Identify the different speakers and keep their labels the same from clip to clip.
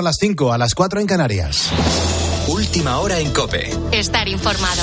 Speaker 1: las 5, a las 4 en Canarias.
Speaker 2: Última hora en COPE.
Speaker 3: Estar informado.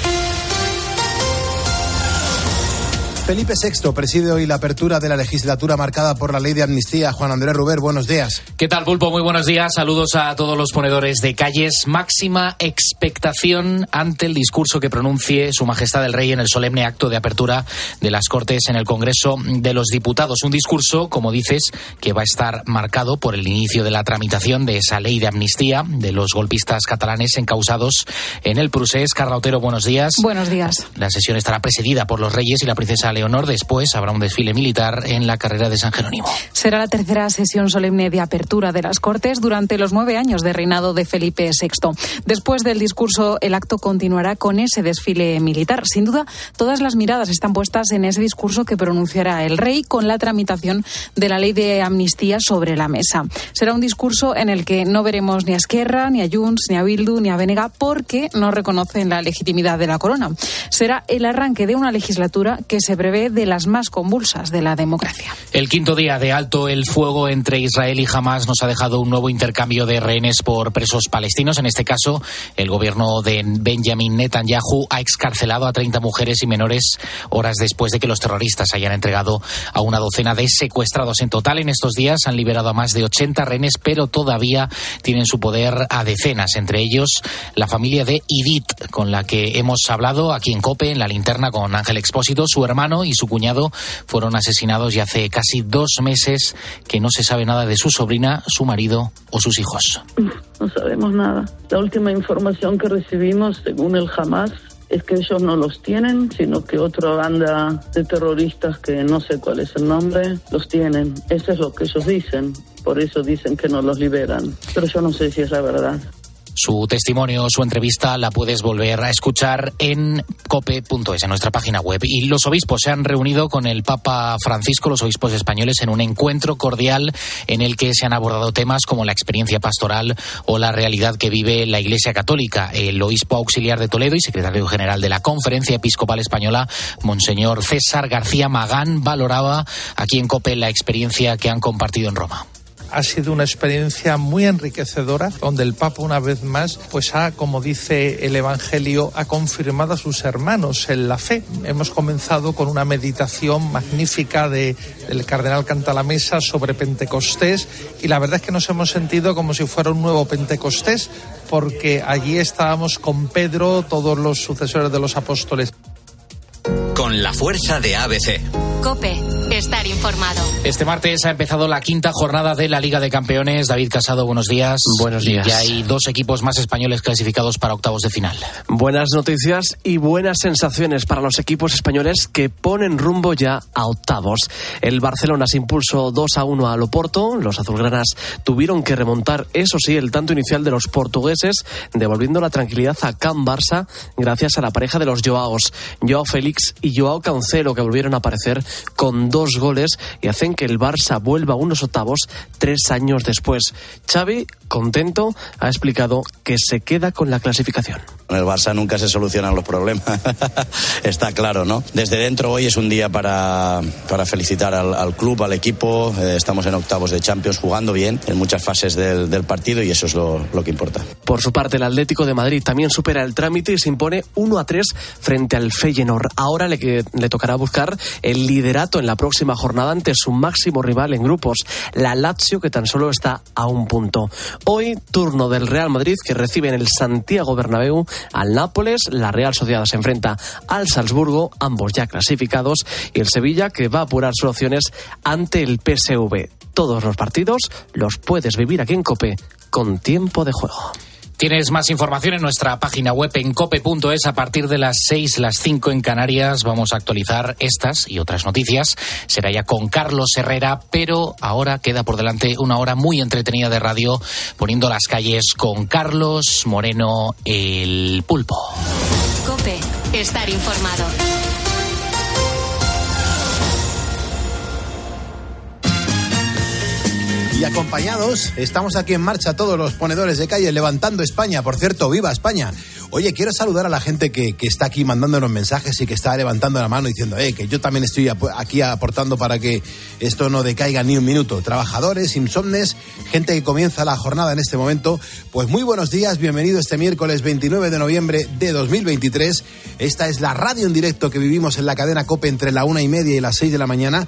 Speaker 1: Felipe VI preside hoy la apertura de la legislatura marcada por la ley de amnistía. Juan Andrés Ruber, buenos días.
Speaker 4: ¿Qué tal, Pulpo? Muy buenos días. Saludos a todos los ponedores de calles. Máxima expectación ante el discurso que pronuncie Su Majestad el Rey en el solemne acto de apertura de las Cortes en el Congreso de los Diputados. Un discurso, como dices, que va a estar marcado por el inicio de la tramitación de esa ley de amnistía de los golpistas catalanes encausados en el Procés. Carla Otero, buenos días.
Speaker 5: Buenos días.
Speaker 4: La sesión estará presidida por los reyes y la princesa Leonor. Después habrá un desfile militar en la carrera de San Jerónimo.
Speaker 5: Será la tercera sesión solemne de apertura de las Cortes durante los 9 años de reinado de Felipe VI. Después del discurso, el acto continuará con ese desfile militar. Sin duda, todas las miradas están puestas en ese discurso que pronunciará el rey con la tramitación de la ley de amnistía sobre la mesa. Será un discurso en el que no veremos ni a Esquerra, ni a Junts, ni a Bildu, ni a Benega, porque no reconocen la legitimidad de la corona. Será el arranque de una legislatura que se prevé de las más convulsas de la democracia.
Speaker 4: El quinto día de alto el fuego entre Israel y Hamás nos ha dejado un nuevo intercambio de rehenes por presos palestinos. En este caso, el gobierno de Benjamin Netanyahu ha excarcelado a 30 mujeres y menores horas después de que los terroristas hayan entregado a una docena de secuestrados. En total, en estos días han liberado a más de 80 rehenes, pero todavía tienen su poder a decenas, entre ellos la familia de Idit, con la que hemos hablado aquí en COPE, en La Linterna, con Ángel Expósito. Su hermano y su cuñado fueron asesinados y hace casi 2 meses que no se sabe nada de su sobrina, su marido o sus hijos.
Speaker 6: No sabemos nada. La última información que recibimos, según el Hamás, es que ellos no los tienen, sino que otra banda de terroristas, que no sé cuál es el nombre, los tienen. Eso es lo que ellos dicen. Por eso dicen que no los liberan. Pero yo no sé si es la verdad.
Speaker 4: Su testimonio, su entrevista, la puedes volver a escuchar en cope.es, en nuestra página web. Y los obispos se han reunido con el Papa Francisco, los obispos españoles, en un encuentro cordial en el que se han abordado temas como la experiencia pastoral o la realidad que vive la Iglesia Católica. El obispo auxiliar de Toledo y secretario general de la Conferencia Episcopal Española, Monseñor César García Magán, valoraba aquí en COPE la experiencia que han compartido en Roma.
Speaker 7: Ha sido una experiencia muy enriquecedora, donde el Papa una vez más, pues como dice el Evangelio, ha confirmado a sus hermanos en la fe. Hemos comenzado con una meditación magnífica del cardenal Cantalamessa sobre Pentecostés, y la verdad es que nos hemos sentido como si fuera un nuevo Pentecostés, porque allí estábamos con Pedro, todos los sucesores de los apóstoles.
Speaker 2: Con la fuerza de ABC.
Speaker 3: COPE. Estar informado.
Speaker 4: Este martes ha empezado la 5ª jornada de la Liga de Campeones. David Casado, buenos días.
Speaker 8: Buenos días.
Speaker 4: Ya hay 2 equipos más españoles clasificados para octavos de final.
Speaker 8: Buenas noticias y buenas sensaciones para los equipos españoles que ponen rumbo ya a octavos. El Barcelona se impulsó 2-1 al Oporto. Los azulgranas tuvieron que remontar, eso sí, el tanto inicial de los portugueses, devolviendo la tranquilidad a Can Barça gracias a la pareja de los Joaos, Joao Félix y Joao Cancelo, que volvieron a aparecer con 2 goles y hacen que el Barça vuelva a unos octavos 3 años después. Xavi, contento, ha explicado que se queda con la clasificación.
Speaker 9: En el Barça nunca se solucionan los problemas, está claro, ¿no? Desde dentro hoy es un día para felicitar al club, al equipo. Estamos en octavos de Champions, jugando bien en muchas fases del partido, y eso es lo que importa.
Speaker 8: Por su parte, el Atlético de Madrid también supera el trámite y se impone 1-3 frente al Feyenoord. Ahora le tocará buscar el liderato en la próxima jornada ante su máximo rival en grupos, la Lazio, que tan solo está a 1 punto. Hoy, turno del Real Madrid, que recibe en el Santiago Bernabéu al Nápoles. La Real Sociedad se enfrenta al Salzburgo, ambos ya clasificados, y el Sevilla, que va a apurar sus opciones ante el PSV. Todos los partidos los puedes vivir aquí en COPE con tiempo de juego.
Speaker 4: Tienes más información en nuestra página web en cope.es. A partir de las 6, las 5 en Canarias, vamos a actualizar estas y otras noticias. Será ya con Carlos Herrera, pero ahora queda por delante una hora muy entretenida de radio, poniendo las calles con Carlos Moreno, el Pulpo.
Speaker 3: COPE. Estar informado.
Speaker 1: Y acompañados, estamos aquí en marcha todos los ponedores de calle, levantando España. Por cierto, ¡viva España! Oye, quiero saludar a la gente que está aquí mandándonos mensajes y que está levantando la mano diciendo que yo también estoy aquí aportando para que esto no decaiga ni un minuto. Trabajadores, insomnes, gente que comienza la jornada en este momento. Pues muy buenos días, bienvenido este miércoles 29 de noviembre de 2023. Esta es la radio en directo que vivimos en la cadena COPE entre la 1:30 y las 6 de la mañana.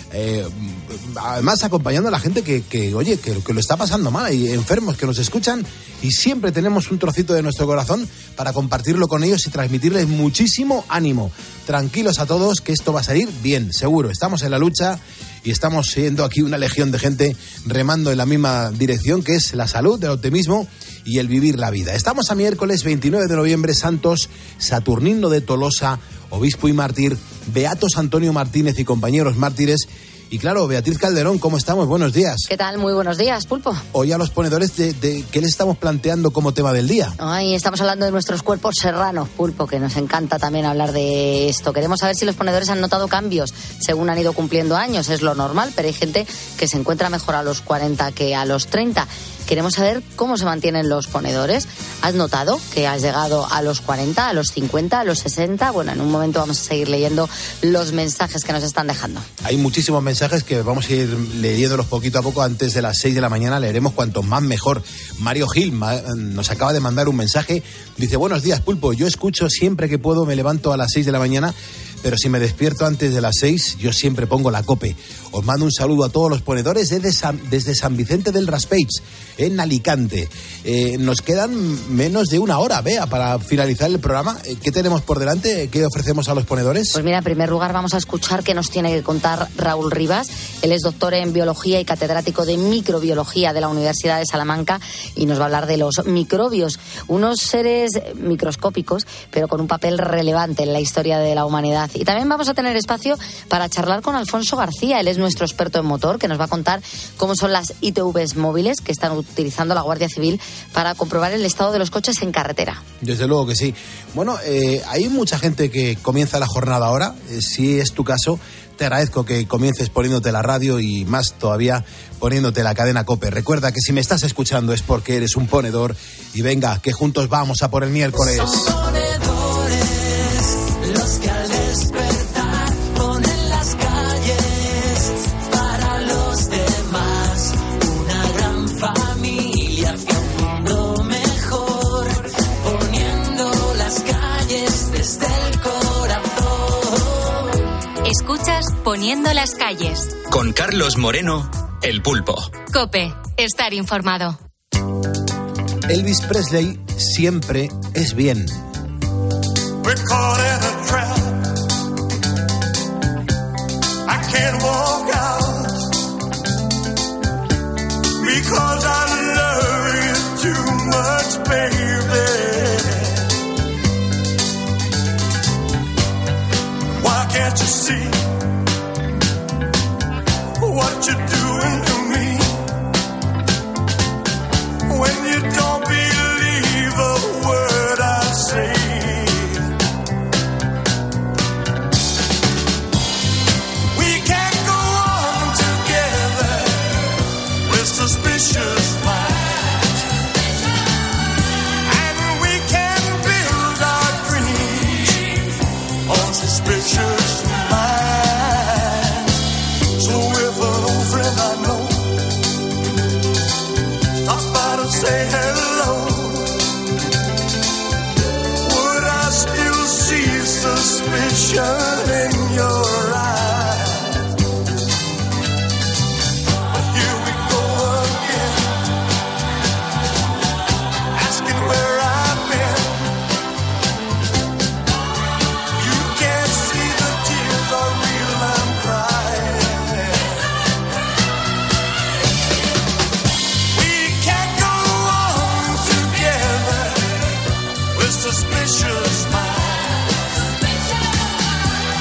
Speaker 1: Además acompañando a la gente que lo está pasando mal. Hay enfermos que nos escuchan y siempre tenemos un trocito de nuestro corazón para compartirlo con ellos y transmitirles muchísimo ánimo. Tranquilos a todos, que esto va a salir bien, seguro. Estamos en la lucha y estamos siendo aquí una legión de gente remando en la misma dirección, que es la salud, el optimismo y el vivir la vida. Estamos a miércoles 29 de noviembre, santos Saturnino de Tolosa, obispo y mártir, beatos Antonio Martínez y compañeros mártires. Y claro, Beatriz Calderón, ¿cómo estamos? Buenos días.
Speaker 10: ¿Qué tal? Muy buenos días, Pulpo.
Speaker 1: Hoy a los ponedores, ¿qué les estamos planteando como tema del día?
Speaker 10: Ay, estamos hablando de nuestros cuerpos serranos, Pulpo, que nos encanta también hablar de esto. Queremos saber si los ponedores han notado cambios según han ido cumpliendo años. Es lo normal, pero hay gente que se encuentra mejor a los 40 que a los 30. Queremos saber cómo se mantienen los ponedores. ¿Has notado que has llegado a los 40, a los 50, a los 60? Bueno, en un momento vamos a seguir leyendo los mensajes que nos están dejando.
Speaker 1: Hay muchísimos mensajes que vamos a ir leyéndolos poquito a poco. Antes de las 6 de la mañana leeremos cuantos más mejor. Mario Gil nos acaba de mandar un mensaje. Dice, buenos días, Pulpo. Yo escucho siempre que puedo, me levanto a las 6 de la mañana, pero si me despierto antes de las 6, yo siempre pongo la COPE. Os mando un saludo a todos los ponedores desde San Vicente del Raspeig, en Alicante. Nos quedan menos de una hora, Bea, para finalizar el programa. ¿Qué tenemos por delante? ¿Qué ofrecemos a los ponedores?
Speaker 10: Pues mira, en primer lugar vamos a escuchar qué nos tiene que contar Raúl Rivas. Él es doctor en biología y catedrático de microbiología de la Universidad de Salamanca y nos va a hablar de los microbios, unos seres microscópicos, pero con un papel relevante en la historia de la humanidad. Y también vamos a tener espacio para charlar con Alfonso García. Él es nuestro experto en motor, que nos va a contar cómo son las ITVs móviles que están utilizando la Guardia Civil para comprobar el estado de los coches en carretera.
Speaker 1: Desde luego que sí. Bueno, hay mucha gente que comienza la jornada ahora. Si es tu caso, te agradezco que comiences poniéndote la radio y más todavía poniéndote la cadena COPE. Recuerda que si me estás escuchando es porque eres un ponedor y venga, que juntos vamos a por el miércoles.
Speaker 11: Son ponedores los que al despertar ponen las calles para los demás, una gran familia hacia un mundo mejor, poniendo las calles desde el corazón.
Speaker 3: Escuchas Poniendo las calles.
Speaker 2: Con Carlos Moreno, El Pulpo.
Speaker 3: COPE, estar informado.
Speaker 1: Elvis Presley siempre es bien.
Speaker 11: We're caught in a trap. I can't walk out because I love you too much, baby. Why can't you see what you're doing to me when you don't believe a word I say? We can't go on together with suspicious minds, and we can build our dreams on suspicious minds. So if an old friend I know stops by to say hello, would I still see suspicion in your eyes? But here we go again, asking where I've been. You can't see the tears are real, I'm crying. We can't go on together with suspicious minds,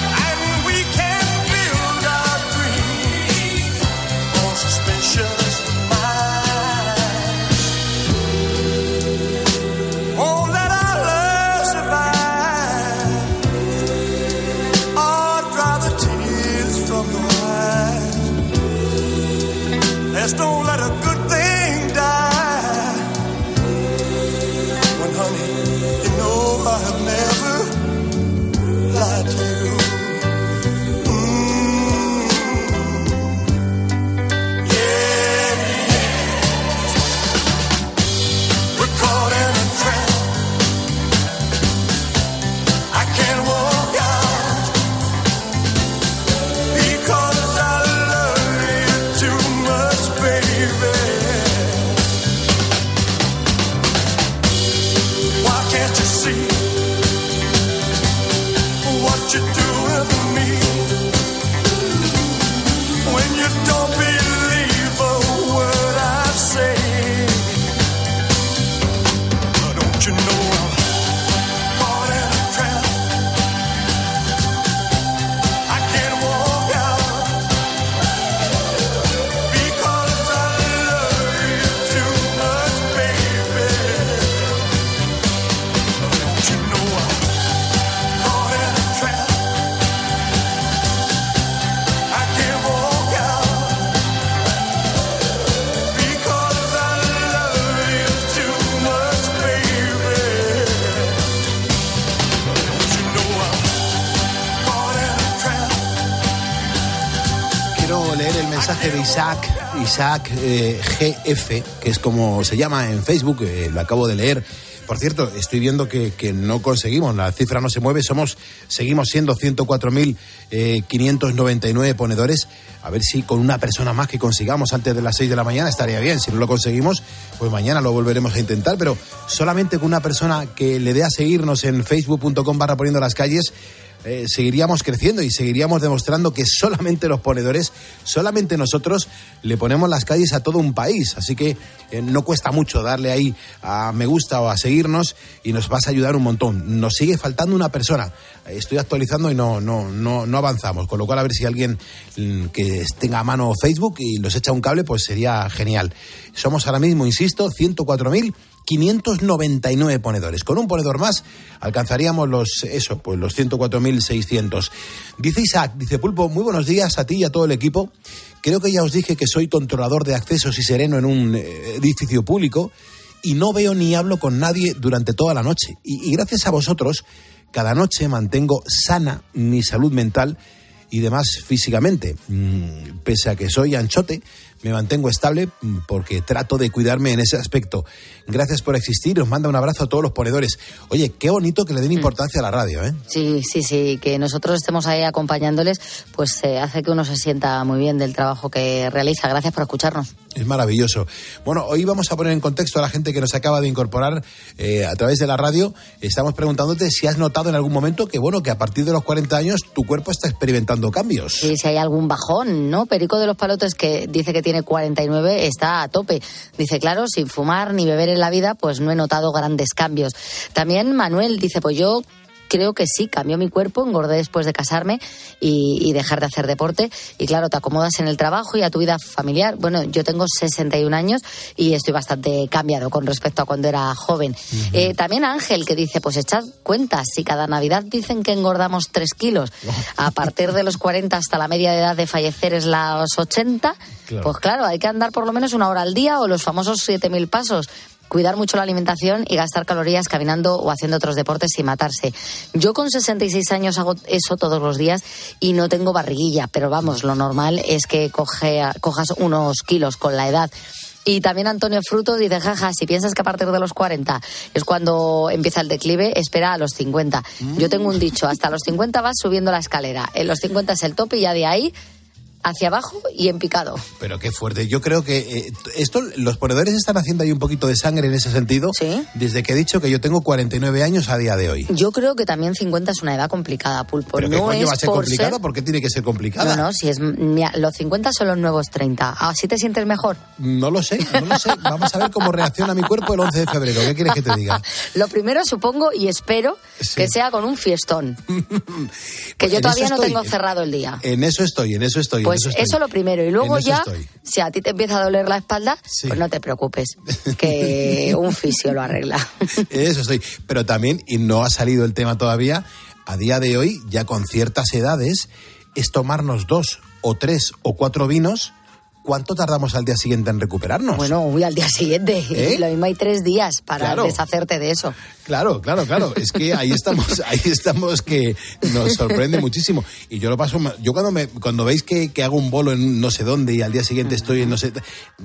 Speaker 1: mensaje de Isaac GF, que es como se llama en Facebook, lo acabo de leer. Por cierto, estoy viendo que no conseguimos, la cifra no se mueve, seguimos siendo 104.599 ponedores. A ver si con una persona más que consigamos antes de las 6 de la mañana estaría bien. Si no lo conseguimos, pues mañana lo volveremos a intentar, pero solamente con una persona que le dé a seguirnos en facebook.com/poniendo las calles, seguiríamos creciendo y seguiríamos demostrando que solamente los ponedores, solamente nosotros le ponemos las calles a todo un país. Así que no cuesta mucho darle ahí a me gusta o a seguirnos y nos vas a ayudar un montón. Nos sigue faltando una persona. Estoy actualizando y no avanzamos, con lo cual a ver si alguien que tenga a mano Facebook y nos echa un cable, pues sería genial. Somos ahora mismo, insisto, 104.599 ponedores. Con un ponedor más alcanzaríamos los 104.600. Dice Isaac, dice Pulpo, muy buenos días a ti y a todo el equipo. Creo que ya os dije que soy controlador de accesos y sereno en un edificio público y no veo ni hablo con nadie durante toda la noche. Y gracias a vosotros, cada noche mantengo sana mi salud mental y demás físicamente. Pese a que soy anchote, me mantengo estable porque trato de cuidarme en ese aspecto. Gracias por existir, os manda un abrazo a todos los ponedores. Oye, qué bonito que le den importancia a la radio, ¿eh?
Speaker 10: Sí, que nosotros estemos ahí acompañándoles, pues hace que uno se sienta muy bien del trabajo que realiza. Gracias por escucharnos.
Speaker 1: Es maravilloso. Bueno, hoy vamos a poner en contexto a la gente que nos acaba de incorporar a través de la radio. Estamos preguntándote si has notado en algún momento que a partir de los 40 años tu cuerpo está experimentando cambios.
Speaker 10: Sí, si hay algún bajón, ¿no? Perico de los Palotes, que dice que tiene 49, está a tope. Dice, claro, sin fumar ni beber en la vida, pues no he notado grandes cambios. También Manuel dice, pues yo creo que sí, cambió mi cuerpo, engordé después de casarme y dejar de hacer deporte. Y claro, te acomodas en el trabajo y a tu vida familiar. Bueno, yo tengo 61 años y estoy bastante cambiado con respecto a cuando era joven. Uh-huh. También Ángel, que dice, pues echad cuentas, si cada Navidad dicen que engordamos 3 kilos, a partir de los 40 hasta la media de edad de fallecer es los 80, claro. Pues claro, hay que andar por lo menos 1 hora al día o los famosos 7.000 pasos. Cuidar mucho la alimentación y gastar calorías caminando o haciendo otros deportes sin matarse. Yo con 66 años hago eso todos los días y no tengo barriguilla, pero vamos, lo normal es que cojas unos kilos con la edad. Y también Antonio Frutos dice, jaja, si piensas que a partir de los 40 es cuando empieza el declive, espera a los 50. Yo tengo un dicho, hasta los 50 vas subiendo la escalera, en los 50 es el tope y ya de ahí hacia abajo y en picado. Pero
Speaker 1: qué fuerte. Yo creo que los ponedores están haciendo ahí un poquito de sangre en ese sentido. ¿Sí? Desde que he dicho que yo tengo 49 años a día de hoy.
Speaker 10: Yo creo que también 50 es una edad complicada, Pulpo.
Speaker 1: ¿Pero qué coño va a ser complicada? ¿Por qué tiene que ser complicada?
Speaker 10: No, si es... Mira, los 50 son los nuevos 30. ¿Así te sientes mejor?
Speaker 1: No lo sé. Vamos a ver cómo reacciona mi cuerpo el 11 de febrero. ¿Qué quieres que te diga?
Speaker 10: Lo primero, supongo y espero que sea con un fiestón. Que yo todavía no tengo cerrado el día.
Speaker 1: En eso estoy.
Speaker 10: Pues eso lo primero, y luego ya, si a ti te empieza a doler la espalda, pues no te preocupes, que un fisio lo arregla.
Speaker 1: Eso estoy, pero también, y no ha salido el tema todavía, a día de hoy, ya con ciertas edades, es tomarnos 2 o 3 o 4 vinos. ¿Cuánto tardamos al día siguiente en recuperarnos?
Speaker 10: Bueno, al día siguiente. Lo mismo hay 3 días para deshacerte de eso.
Speaker 1: Claro. Es que ahí estamos que nos sorprende muchísimo. Y yo lo paso, yo cuando veis que hago un bolo en no sé dónde y al día siguiente estoy en no sé,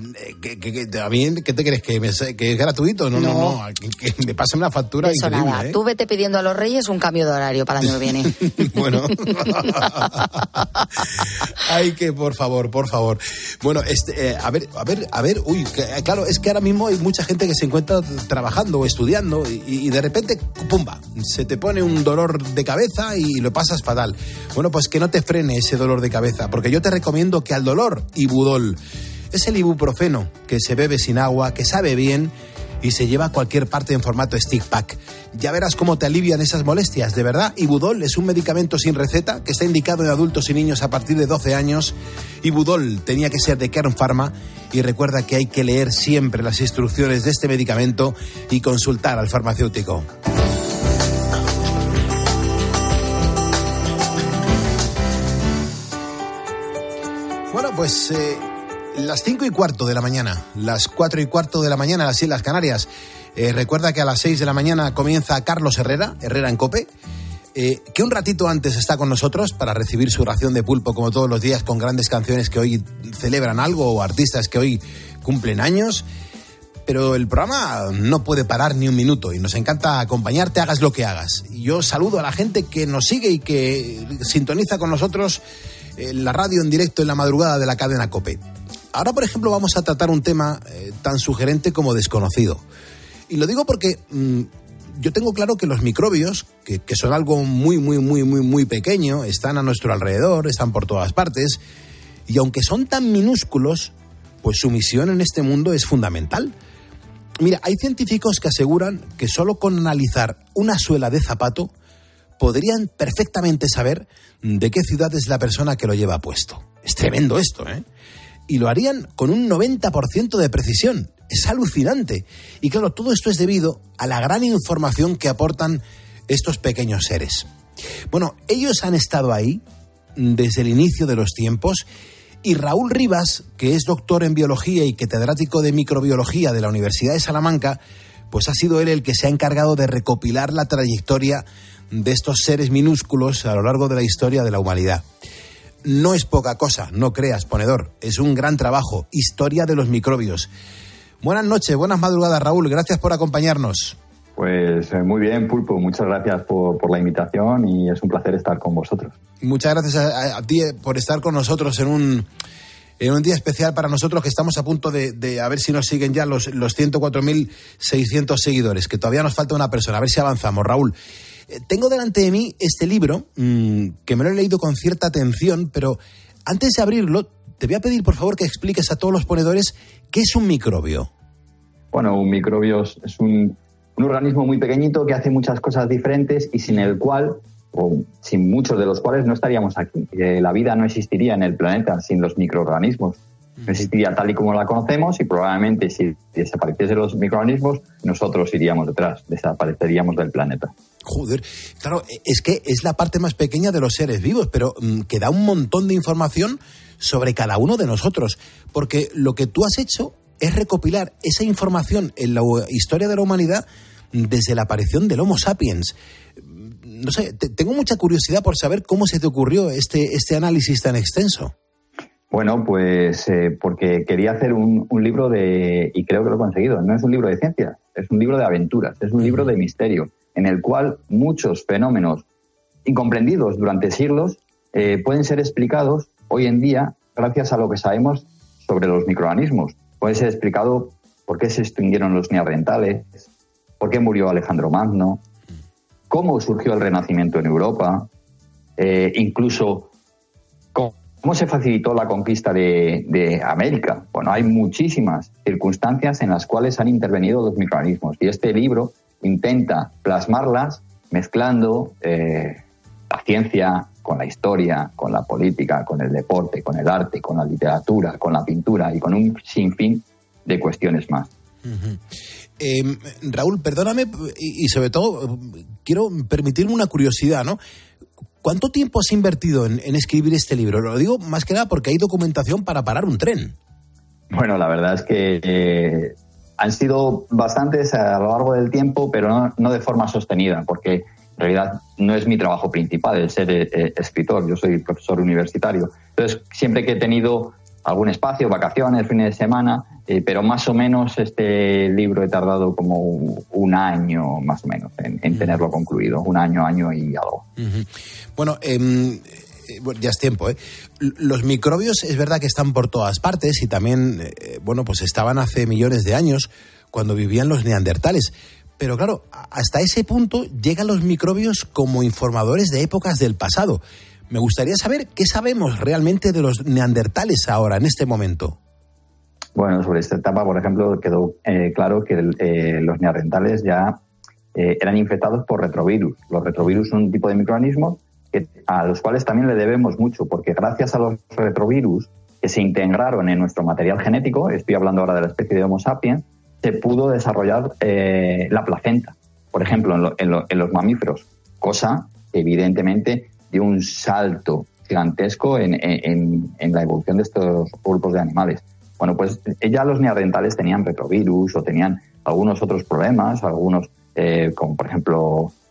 Speaker 1: a mí, ¿qué te crees? ¿Que es gratuito? No. Que me pasen una factura
Speaker 10: eso
Speaker 1: increíble.
Speaker 10: Nada. Tú vete pidiendo a los Reyes un cambio de horario para el año que viene.
Speaker 1: Bueno. Ay, que por favor. Bueno, a ver, claro, es que ahora mismo hay mucha gente que se encuentra trabajando o estudiando y de repente, ¡pumba!, se te pone un dolor de cabeza y lo pasas fatal. Bueno, pues que no te frene ese dolor de cabeza, porque yo te recomiendo que al dolor, Ibudol. Es el ibuprofeno que se bebe sin agua, que sabe bien y se lleva a cualquier parte en formato stick pack. Ya verás cómo te alivian esas molestias. De verdad, Ibudol es un medicamento sin receta que está indicado en adultos y niños a partir de 12 años. Ibudol tenía que ser de Kern Pharma y recuerda que hay que leer siempre las instrucciones de este medicamento y consultar al farmacéutico. Bueno, pues... las 5:15 de la mañana, las 4:15 de la mañana, las Islas Canarias. Recuerda que a las 6 de la mañana comienza Carlos Herrera en COPE. que un ratito antes está con nosotros para recibir su ración de pulpo como todos los días, con grandes canciones que hoy celebran algo o artistas que hoy cumplen años. Pero el programa no puede parar ni un minuto y nos encanta acompañarte, hagas lo que hagas. Y yo saludo a la gente que nos sigue y que sintoniza con nosotros en la radio en directo en la madrugada de la cadena COPE. Ahora, por ejemplo, vamos a tratar un tema tan sugerente como desconocido. Y lo digo porque yo tengo claro que los microbios, que son algo muy pequeño, están a nuestro alrededor, están por todas partes, y aunque son tan minúsculos, pues su misión en este mundo es fundamental. Mira, hay científicos que aseguran que solo con analizar una suela de zapato podrían perfectamente saber de qué ciudad es la persona que lo lleva puesto. Es tremendo esto, ¿eh? Y lo harían con un 90% de precisión. Es alucinante. Y claro, todo esto es debido a la gran información que aportan estos pequeños seres. Bueno, ellos han estado ahí desde el inicio de los tiempos. Y Raúl Rivas, que es doctor en biología y catedrático de microbiología de la Universidad de Salamanca, pues ha sido él el que se ha encargado de recopilar la trayectoria de estos seres minúsculos a lo largo de la historia de la humanidad. No es poca cosa, no creas, ponedor, es un gran trabajo, historia de los microbios. Buenas noches, buenas madrugadas, Raúl, gracias por acompañarnos.
Speaker 12: Pues muy bien, Pulpo, muchas gracias por la invitación y es un placer estar con vosotros.
Speaker 1: Muchas gracias a ti por estar con nosotros en un día especial para nosotros, que estamos a punto de a ver si nos siguen ya los 104.600 seguidores, que todavía nos falta una persona, a ver si avanzamos. Raúl, tengo delante de mí este libro, que me lo he leído con cierta atención, pero antes de abrirlo, te voy a pedir por favor que expliques a todos los ponedores qué es un microbio.
Speaker 12: Bueno, un microbio es un organismo muy pequeñito que hace muchas cosas diferentes y sin el cual, o sin muchos de los cuales, no estaríamos aquí. La vida no existiría en el planeta sin los microorganismos. No existiría tal y como la conocemos y probablemente si desapareciesen los microorganismos, nosotros iríamos detrás, desapareceríamos del planeta.
Speaker 1: Joder, claro, es que es la parte más pequeña de los seres vivos, pero que da un montón de información sobre cada uno de nosotros, porque lo que tú has hecho es recopilar esa información en la historia de la humanidad desde la aparición del Homo sapiens. No sé, tengo mucha curiosidad por saber cómo se te ocurrió este análisis tan extenso.
Speaker 12: Bueno, pues porque quería hacer un libro y creo que lo he conseguido. No es un libro de ciencia, es un libro de aventuras, es un libro de misterio, en el cual muchos fenómenos incomprendidos durante siglos pueden ser explicados hoy en día gracias a lo que sabemos sobre los microorganismos. Puede ser explicado por qué se extinguieron los neandertales, por qué murió Alejandro Magno, cómo surgió el Renacimiento en Europa, incluso cómo se facilitó la conquista de América. Bueno, hay muchísimas circunstancias en las cuales han intervenido los microorganismos y este libro intenta plasmarlas mezclando la ciencia con la historia, con la política, con el deporte, con el arte, con la literatura, con la pintura y con un sinfín de cuestiones más.
Speaker 1: Uh-huh. Raúl, perdóname y sobre todo quiero permitirme una curiosidad, ¿no? ¿Cuánto tiempo has invertido en escribir este libro? Lo digo más que nada porque hay documentación para parar un tren.
Speaker 12: Bueno, la verdad es que han sido bastantes a lo largo del tiempo, pero no de forma sostenida, porque en realidad no es mi trabajo principal el ser escritor. Yo soy profesor universitario. Entonces, siempre que he tenido algún espacio, vacaciones, fines de semana, pero más o menos este libro he tardado como un año más o menos en tenerlo concluido, un año y algo.
Speaker 1: Uh-huh. Bueno, ya es tiempo, ¿eh? Los microbios es verdad que están por todas partes y también, pues estaban hace millones de años cuando vivían los neandertales. Pero claro, hasta ese punto llegan los microbios como informadores de épocas del pasado. Me gustaría saber qué sabemos realmente de los neandertales ahora, en este momento.
Speaker 12: Bueno, sobre esta etapa, por ejemplo, quedó claro que los neandertales ya eran infectados por retrovirus. Los retrovirus son un tipo de microorganismos a los cuales también le debemos mucho, porque gracias a los retrovirus que se integraron en nuestro material genético, estoy hablando ahora de la especie de Homo sapiens, se pudo desarrollar la placenta, por ejemplo, en los mamíferos, cosa que evidentemente dio un salto gigantesco en la evolución de estos grupos de animales. Bueno, pues ya los neandertales tenían retrovirus o tenían algunos otros problemas, algunos como por ejemplo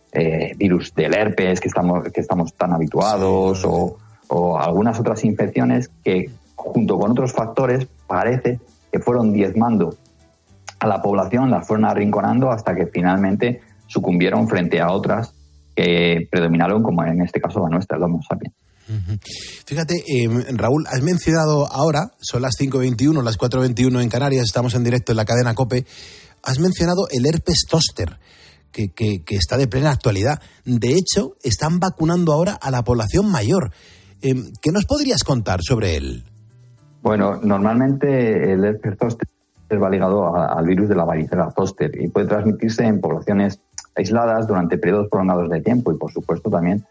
Speaker 12: virus del herpes que estamos tan habituados, o algunas otras infecciones que, junto con otros factores, parece que fueron diezmando a la población, las fueron arrinconando hasta que finalmente sucumbieron frente a otras que predominaron, como en este caso la nuestra, el Homo sapiens.
Speaker 1: Fíjate, Raúl, has mencionado ahora, son las 5:21, las 4:21 en Canarias, estamos en directo en la cadena COPE, has mencionado el herpes zóster, que está de plena actualidad. De hecho, están vacunando ahora a la población mayor. ¿Qué nos podrías contar sobre él?
Speaker 12: Bueno, normalmente el herpes zóster va ligado al virus de la varicela zóster y puede transmitirse en poblaciones aisladas durante periodos prolongados de tiempo y, por supuesto, también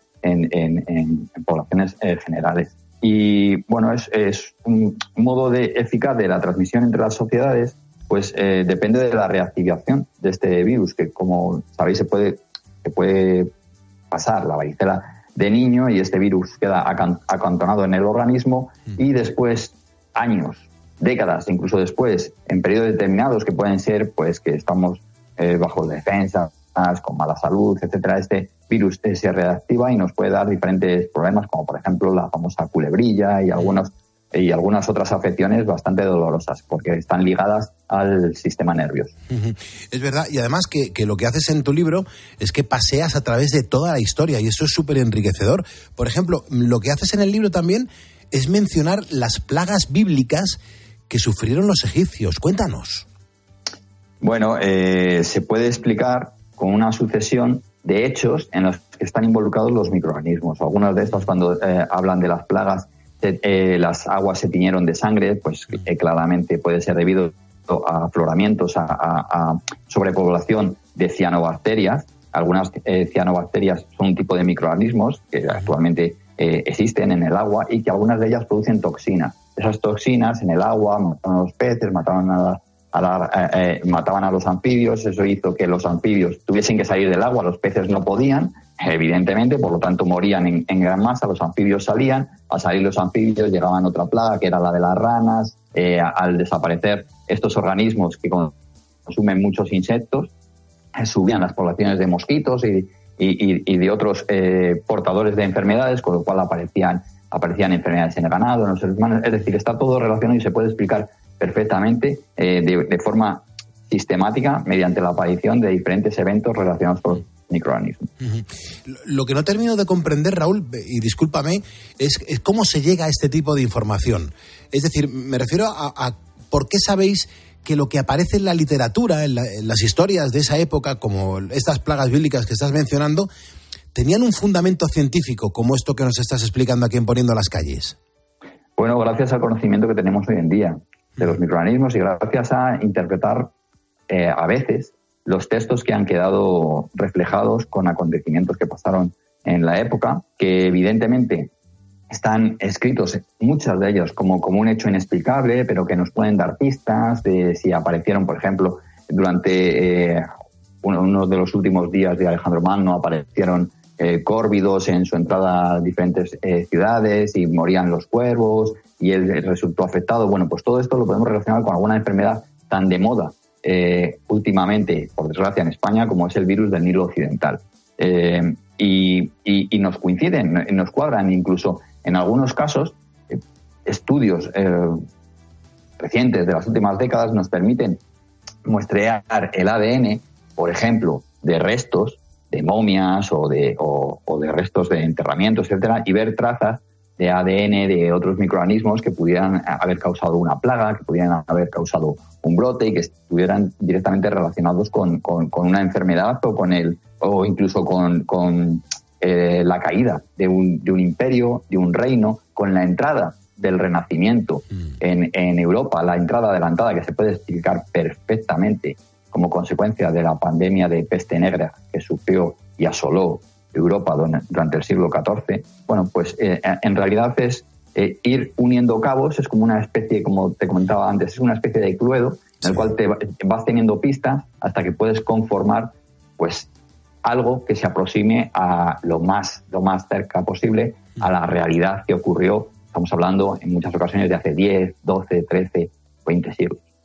Speaker 12: en poblaciones generales. Y bueno, es un modo eficaz de la transmisión entre las sociedades, pues depende de la reactivación de este virus, que, como sabéis, se puede pasar la varicela de niño y este virus queda acantonado en el organismo y después, años, décadas, incluso después, en periodos determinados que pueden ser pues que estamos bajo defensas, con mala salud, etcétera, este virus se reactiva y nos puede dar diferentes problemas, como por ejemplo la famosa culebrilla y algunas otras afecciones bastante dolorosas, porque están ligadas al sistema nervioso.
Speaker 1: Es verdad, y además que lo que haces en tu libro es que paseas a través de toda la historia, y eso es súper enriquecedor. Por ejemplo, lo que haces en el libro también es mencionar las plagas bíblicas que sufrieron los egipcios. Cuéntanos.
Speaker 12: Bueno, se puede explicar con una sucesión de hechos en los que están involucrados los microorganismos. Algunas de estas, cuando hablan de las plagas, las aguas se tiñeron de sangre, pues claramente puede ser debido a afloramientos, a sobrepoblación de cianobacterias. Algunas cianobacterias son un tipo de microorganismos que actualmente existen en el agua y que algunas de ellas producen toxinas. Esas toxinas en el agua mataban a los peces, mataban a los anfibios. Eso hizo que los anfibios tuviesen que salir del agua, los peces no podían, evidentemente, por lo tanto morían en gran masa, los anfibios salían, al salir los anfibios llegaban otra plaga que era la de las ranas. Al desaparecer estos organismos que consumen muchos insectos, subían las poblaciones de mosquitos y de otros portadores de enfermedades, con lo cual aparecían enfermedades en el ganado, en los seres humanos. Es decir, está todo relacionado y se puede explicar perfectamente de forma sistemática mediante la aparición de diferentes eventos relacionados con los microorganismos.
Speaker 1: Lo que no termino de comprender, Raúl, y discúlpame, es cómo se llega a este tipo de información. Es decir, me refiero a por qué sabéis que lo que aparece en la literatura, en las historias de esa época, como estas plagas bíblicas que estás mencionando, tenían un fundamento científico, como esto que nos estás explicando aquí en Poniendo las Calles.
Speaker 12: Bueno, gracias al conocimiento que tenemos hoy en día de los microorganismos y gracias a interpretar a veces los textos que han quedado reflejados con acontecimientos que pasaron en la época, que evidentemente están escritos, muchos de ellos, como un hecho inexplicable, pero que nos pueden dar pistas de si aparecieron, por ejemplo, durante uno de los últimos días de Alejandro Magno, aparecieron córvidos en su entrada a diferentes ciudades y morían los cuervos y él resultó afectado. Bueno, pues todo esto lo podemos relacionar con alguna enfermedad tan de moda últimamente, por desgracia, en España, como es el virus del Nilo Occidental. Y nos coinciden, nos cuadran, incluso en algunos casos, estudios recientes de las últimas décadas nos permiten muestrear el ADN, por ejemplo, de restos de momias o de restos de enterramientos, etcétera, y ver trazas de ADN de otros microorganismos que pudieran haber causado una plaga, que pudieran haber causado un brote y que estuvieran directamente relacionados con una enfermedad o incluso con la caída de un imperio, de un reino, con la entrada del Renacimiento en Europa, la entrada adelantada que se puede explicar perfectamente como consecuencia de la pandemia de peste negra que sufrió y asoló Europa durante el siglo XIV. Bueno, pues en realidad es ir uniendo cabos, es como una especie, como te comentaba antes, es una especie de cluedo en el cual te vas teniendo pistas hasta que puedes conformar pues algo que se aproxime a lo más cerca posible a la realidad que ocurrió. Estamos hablando en muchas ocasiones de hace 10, 12, 13, 20 siglos.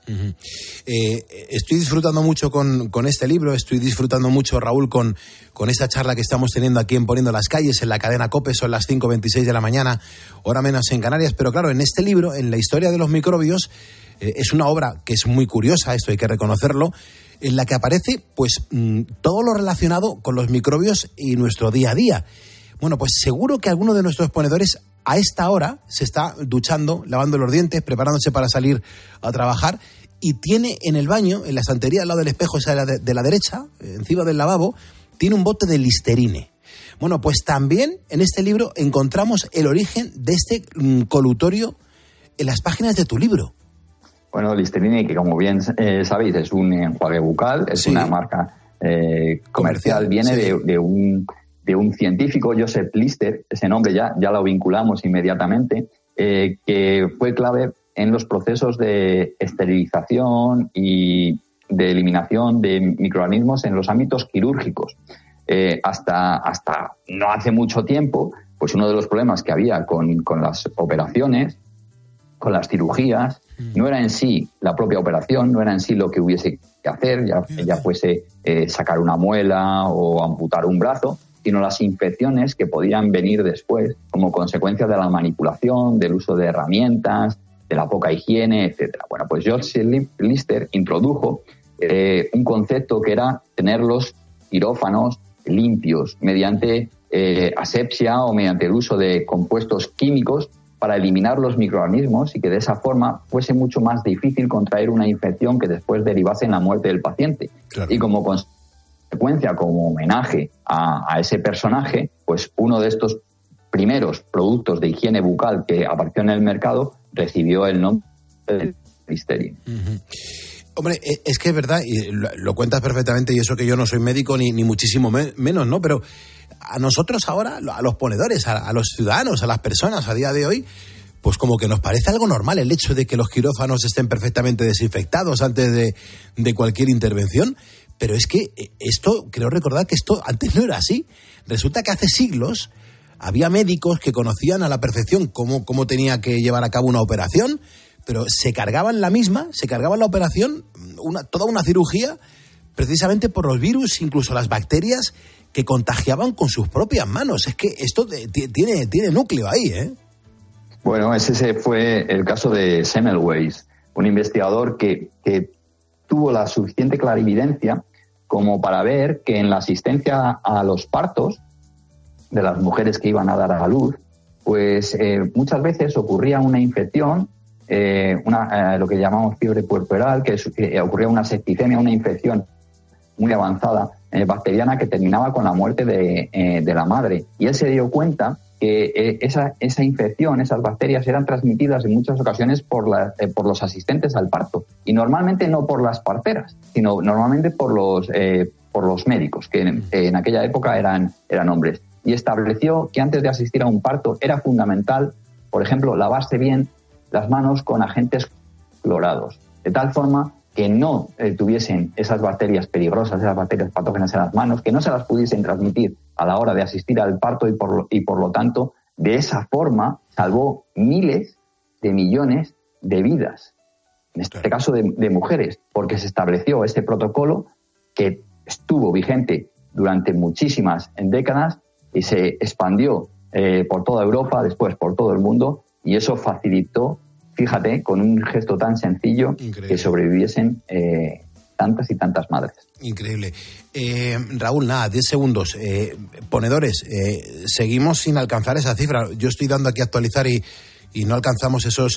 Speaker 1: Estoy disfrutando mucho con este libro, estoy disfrutando mucho, Raúl, con esta charla que estamos teniendo aquí en Poniendo las Calles, en la cadena COPE. Son las 5:26 de la mañana, hora menos en Canarias. Pero claro, en este libro, en la historia de los microbios, es una obra que es muy curiosa, esto hay que reconocerlo, en la que aparece pues todo lo relacionado con los microbios y nuestro día a día. Bueno, pues seguro que alguno de nuestros ponedores a esta hora se está duchando, lavando los dientes, preparándose para salir a trabajar, y tiene en el baño, en la estantería al lado del espejo, esa de la derecha, encima del lavabo, tiene un bote de Listerine. Bueno, pues también en este libro encontramos el origen de este colutorio en las páginas de tu libro.
Speaker 12: Bueno, Listerine, que como bien sabéis, es un enjuague bucal, es una marca comercial, viene de un científico, Joseph Lister, ese nombre ya lo vinculamos inmediatamente, que fue clave en los procesos de esterilización y de eliminación de microorganismos en los ámbitos quirúrgicos. Hasta no hace mucho tiempo, pues uno de los problemas que había con las operaciones, con las cirugías, no era en sí la propia operación, no era en sí lo que hubiese que hacer, ya fuese sacar una muela o amputar un brazo, sino las infecciones que podían venir después como consecuencia de la manipulación, del uso de herramientas, de la poca higiene, etcétera. Bueno, pues Joseph Lister introdujo un concepto que era tener los quirófanos limpios mediante asepsia o mediante el uso de compuestos químicos para eliminar los microorganismos y que de esa forma fuese mucho más difícil contraer una infección que después derivase en la muerte del paciente. Claro. Y como consecuencia, como homenaje a ese personaje, pues uno de estos primeros productos de higiene bucal que apareció en el mercado recibió el nombre de Listerine.
Speaker 1: Hombre, es que es verdad, y lo cuentas perfectamente, y eso que yo no soy médico ni muchísimo menos, ¿no? Pero a nosotros ahora, a los ponedores, a los ciudadanos, a las personas a día de hoy, pues como que nos parece algo normal el hecho de que los quirófanos estén perfectamente desinfectados antes de cualquier intervención. Pero es que esto, creo recordar que esto antes no era así. Resulta que hace siglos había médicos que conocían a la perfección cómo tenía que llevar a cabo una operación, pero se cargaban la operación, toda una cirugía, precisamente por los virus, incluso las bacterias que contagiaban con sus propias manos. Es que esto tiene núcleo ahí, ¿eh?
Speaker 12: Bueno, ese fue el caso de Semmelweis, un investigador que tuvo la suficiente clarividencia como para ver que en la asistencia a los partos de las mujeres que iban a dar a luz, pues muchas veces ocurría una infección, lo que llamamos fiebre puerperal, que ocurría una septicemia, una infección muy avanzada bacteriana que terminaba con la muerte de la madre. Y él se dio cuenta que esa infección, esas bacterias eran transmitidas en muchas ocasiones por los asistentes al parto. Y normalmente no por las parteras, sino normalmente por los médicos, que en aquella época eran hombres. Y estableció que antes de asistir a un parto era fundamental, por ejemplo, lavarse bien las manos con agentes clorados, de tal forma que no tuviesen esas bacterias peligrosas, esas bacterias patógenas en las manos, que no se las pudiesen transmitir a la hora de asistir al parto y por lo tanto, de esa forma salvó miles de millones de vidas, en este caso de mujeres, porque se estableció ese protocolo que estuvo vigente durante muchísimas décadas y se expandió por toda Europa, después por todo el mundo, y eso facilitó, fíjate, con un gesto tan sencillo, increíble, que sobreviviesen tantas y tantas madres.
Speaker 1: Increíble. Raúl, 10 segundos. Ponedores, seguimos sin alcanzar esa cifra. Yo estoy dando aquí a actualizar y no alcanzamos esos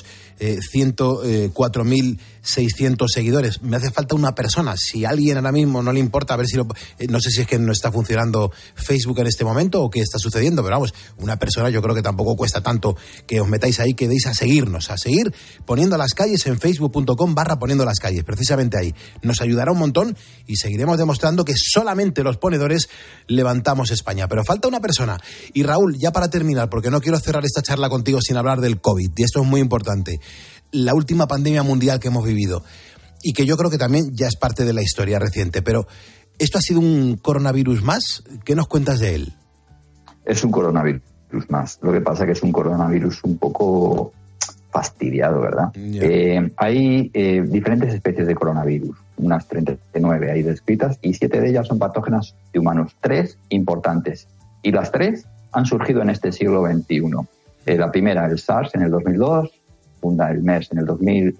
Speaker 1: 104.600 seguidores. Me hace falta una persona. Si a alguien ahora mismo no le importa, a ver si no sé si es que no está funcionando Facebook en este momento o qué está sucediendo, pero vamos, una persona yo creo que tampoco cuesta tanto que os metáis ahí, que deis a seguirnos, a seguir Poniendo las Calles en facebook.com/Poniendo las Calles, precisamente ahí. Nos ayudará un montón y seguiremos demostrando que solamente los ponedores levantamos España. Pero falta una persona. Y Raúl, ya para terminar, porque no quiero cerrar esta charla contigo sin hablar del COVID, y esto es muy importante, la última pandemia mundial que hemos vivido y que yo creo que también ya es parte de la historia reciente, pero ¿esto ha sido un coronavirus más? ¿Qué nos cuentas de él?
Speaker 12: Es un coronavirus más, lo que pasa es que es un coronavirus un poco fastidiado, ¿verdad? Hay diferentes especies de coronavirus, unas 39 hay descritas, y 7 de ellas son patógenas de humanos, 3 importantes. Y las 3 han surgido en este siglo XXI. La primera, el SARS, en el 2002, segunda, el MERS, en el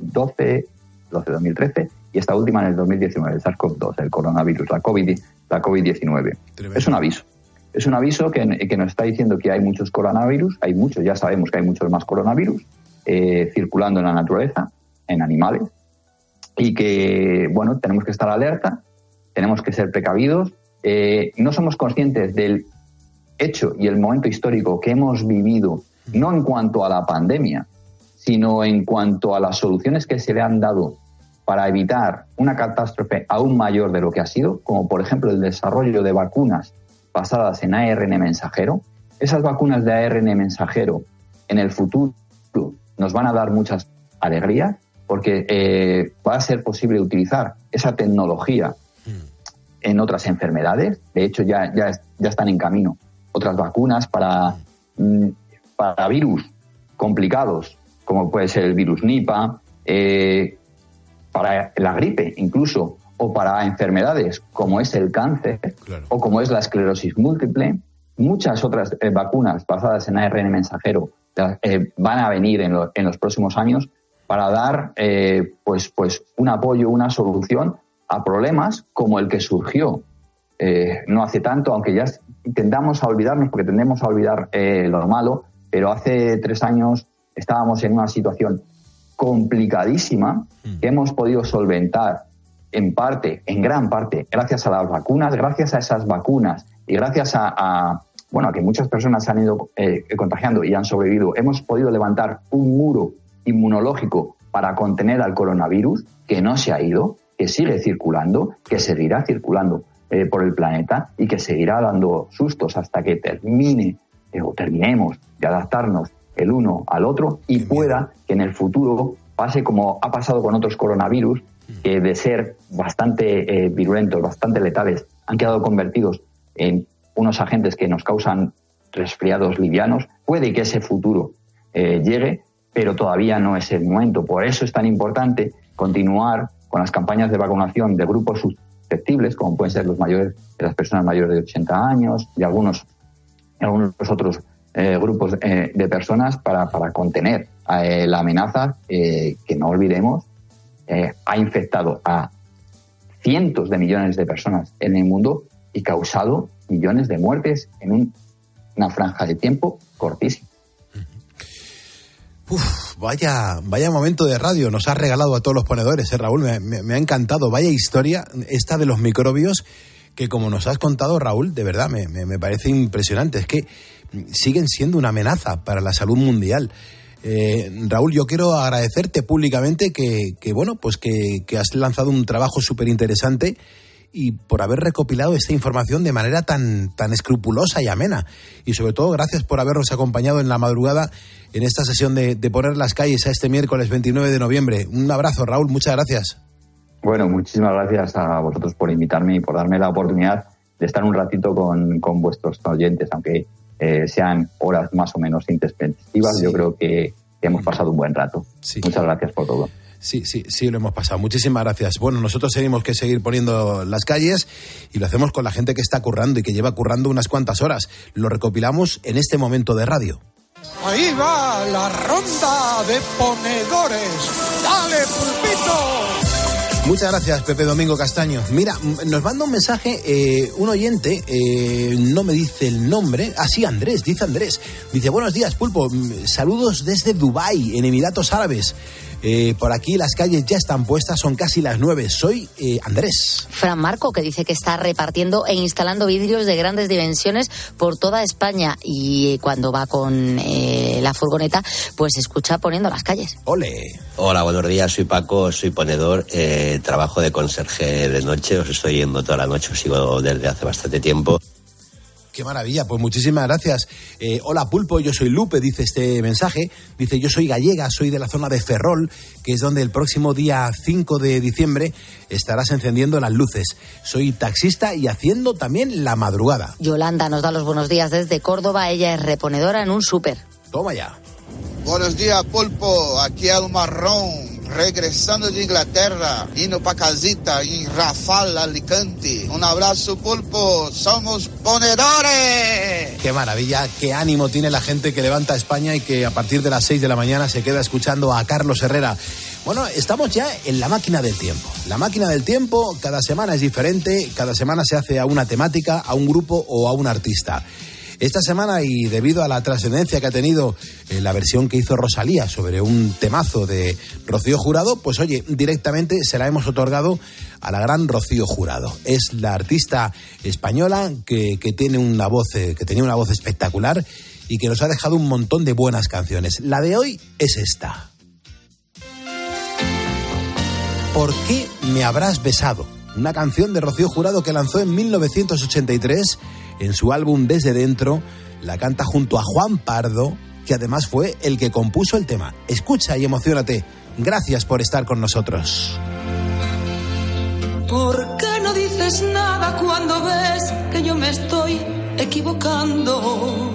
Speaker 12: 2013, y esta última en el 2019, el SARS-CoV-2, el coronavirus, la COVID-19. Es un aviso. Es un aviso que nos está diciendo que hay muchos coronavirus, hay muchos, ya sabemos que hay muchos más coronavirus circulando en la naturaleza, en animales, y que, bueno, tenemos que estar alerta, tenemos que ser precavidos. No somos conscientes del hecho y el momento histórico que hemos vivido, no en cuanto a la pandemia, sino en cuanto a las soluciones que se le han dado para evitar una catástrofe aún mayor de lo que ha sido, como por ejemplo el desarrollo de vacunas basadas en ARN mensajero. Esas vacunas de ARN mensajero en el futuro nos van a dar muchas alegrías, porque va a ser posible utilizar esa tecnología en otras enfermedades. De hecho, ya están en camino otras vacunas para virus complicados, como puede ser el virus Nipah, para la gripe incluso, o para enfermedades como es el cáncer, claro, o como es la esclerosis múltiple. Muchas otras vacunas basadas en ARN mensajero van a venir en los próximos años para dar pues un apoyo, una solución a problemas como el que surgió no hace tanto, aunque ya tendamos a olvidarnos, porque tendemos a olvidar lo malo, pero hace 3 años estábamos en una situación complicadísima que hemos podido solventar en gran parte, gracias a las vacunas, gracias a esas vacunas y gracias a que muchas personas se han ido contagiando y han sobrevivido. Hemos podido levantar un muro inmunológico para contener al coronavirus, que no se ha ido, que sigue circulando, que seguirá circulando por el planeta y que seguirá dando sustos hasta que terminemos de adaptarnos el uno al otro y pueda que en el futuro pase como ha pasado con otros coronavirus, que de ser bastante virulentos, bastante letales, han quedado convertidos en unos agentes que nos causan resfriados livianos. Puede que ese futuro llegue, pero todavía no es el momento. Por eso es tan importante continuar con las campañas de vacunación de grupos susceptibles, como pueden ser las personas mayores de 80 años y algunos otros grupos de personas para contener la amenaza que no olvidemos ha infectado a cientos de millones de personas en el mundo y causado millones de muertes en una franja de tiempo cortísima.
Speaker 1: Vaya momento de radio nos has regalado a todos los ponedores, Raúl, me ha encantado. Vaya historia esta de los microbios que, como nos has contado, Raúl, de verdad me parece impresionante. Es que siguen siendo una amenaza para la salud mundial. Raúl, yo quiero agradecerte públicamente que has lanzado un trabajo súper interesante y por haber recopilado esta información de manera tan escrupulosa y amena. Y sobre todo, gracias por habernos acompañado en la madrugada en esta sesión de Poner las calles a este miércoles 29 de noviembre. Un abrazo, Raúl, muchas gracias.
Speaker 12: Bueno, muchísimas gracias a vosotros por invitarme y por darme la oportunidad de estar un ratito con vuestros oyentes, aunque sean horas más o menos intempestivas. Sí. Yo creo que hemos pasado un buen rato. Sí. Muchas gracias por todo.
Speaker 1: Sí, lo hemos pasado. Muchísimas gracias. Bueno, nosotros tenemos que seguir poniendo las calles y lo hacemos con la gente que está currando y que lleva currando unas cuantas horas. Lo recopilamos en este momento de radio.
Speaker 11: Ahí va la ronda de ponedores. ¡Dale, pulpito!
Speaker 1: Muchas gracias, Pepe Domingo Castaño. Mira, nos manda un mensaje un oyente, no me dice el nombre. Sí, Andrés, dice Andrés. Dice, buenos días, Pulpo. Saludos desde Dubái, en Emiratos Árabes. Por aquí las calles ya están puestas, son casi las 9. Soy Andrés.
Speaker 10: Fran Marco, que dice que está repartiendo e instalando vidrios de grandes dimensiones por toda España y cuando va con la furgoneta, pues escucha poniendo las calles.
Speaker 1: ¡Ole!
Speaker 13: Hola, buenos días, soy Paco, soy ponedor, trabajo de conserje de noche, os estoy yendo toda la noche, os sigo desde hace bastante tiempo.
Speaker 1: Qué maravilla, pues muchísimas gracias. Hola, Pulpo, yo soy Lupe, dice este mensaje. Dice, yo soy gallega, soy de la zona de Ferrol, que es donde el próximo día 5 de diciembre estarás encendiendo las luces. Soy taxista y haciendo también la madrugada.
Speaker 10: Yolanda nos da los buenos días desde Córdoba, ella es reponedora en un súper.
Speaker 1: Toma ya.
Speaker 14: Buenos días, Pulpo. Aquí el Marrón, regresando de Inglaterra, yendo pa' casita en Rafal, Alicante. Un abrazo, Pulpo. Somos ponedores.
Speaker 1: Qué maravilla, qué ánimo tiene la gente que levanta España y que a partir de las 6 de la mañana se queda escuchando a Carlos Herrera. Bueno, estamos ya en la máquina del tiempo. La máquina del tiempo cada semana es diferente, cada semana se hace a una temática, a un grupo o a un artista. Esta semana, y debido a la trascendencia que ha tenido la versión que hizo Rosalía sobre un temazo de Rocío Jurado, pues oye, directamente se la hemos otorgado a la gran Rocío Jurado. Es la artista española que tiene una voz, que tenía una voz espectacular y que nos ha dejado un montón de buenas canciones. La de hoy es esta. ¿Por qué me habrás besado? Una canción de Rocío Jurado que lanzó en 1983 en su álbum Desde Dentro. La canta junto a Juan Pardo, que además fue el que compuso el tema. Escucha y emociónate. Gracias por estar con nosotros.
Speaker 15: ¿Por qué no dices nada cuando ves que yo me estoy equivocando?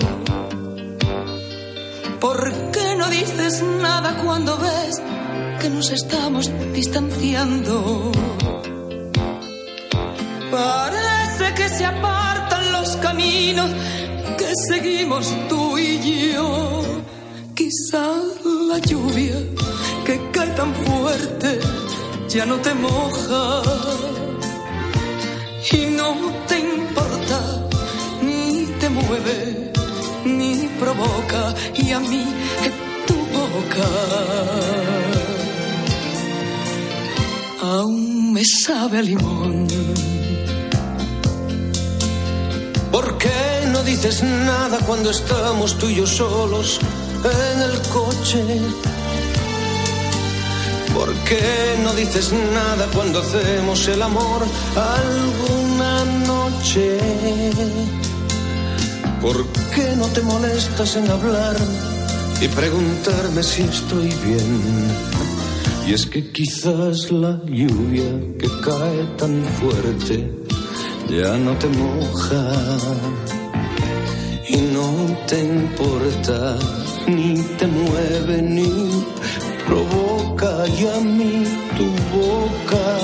Speaker 15: ¿Por qué no dices nada cuando ves que nos estamos distanciando? Parece que se apartan los caminos que seguimos tú y yo. Quizá la lluvia que cae tan fuerte ya no te moja y no te importa, ni te mueve, ni provoca, y a mí tu boca aún me sabe a limón.
Speaker 16: ¿Por qué no dices nada cuando estamos tú y yo solos en el coche? ¿Por qué no dices nada cuando hacemos el amor alguna noche? ¿Por qué no te molestas en hablar y preguntarme si estoy bien? Y es que quizás la lluvia que cae tan fuerte ya no te moja y no te importa, ni te mueve, ni provoca, y a mí tu boca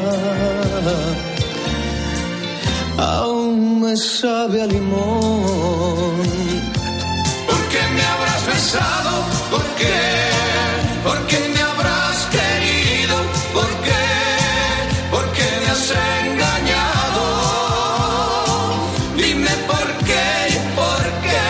Speaker 16: aún me sabe a limón.
Speaker 11: ¿Por qué me habrás besado? ¿Por qué? ¿Por qué me habrás querido? ¿Por qué? ¿Por qué me has engañado? Dime por qué y por qué.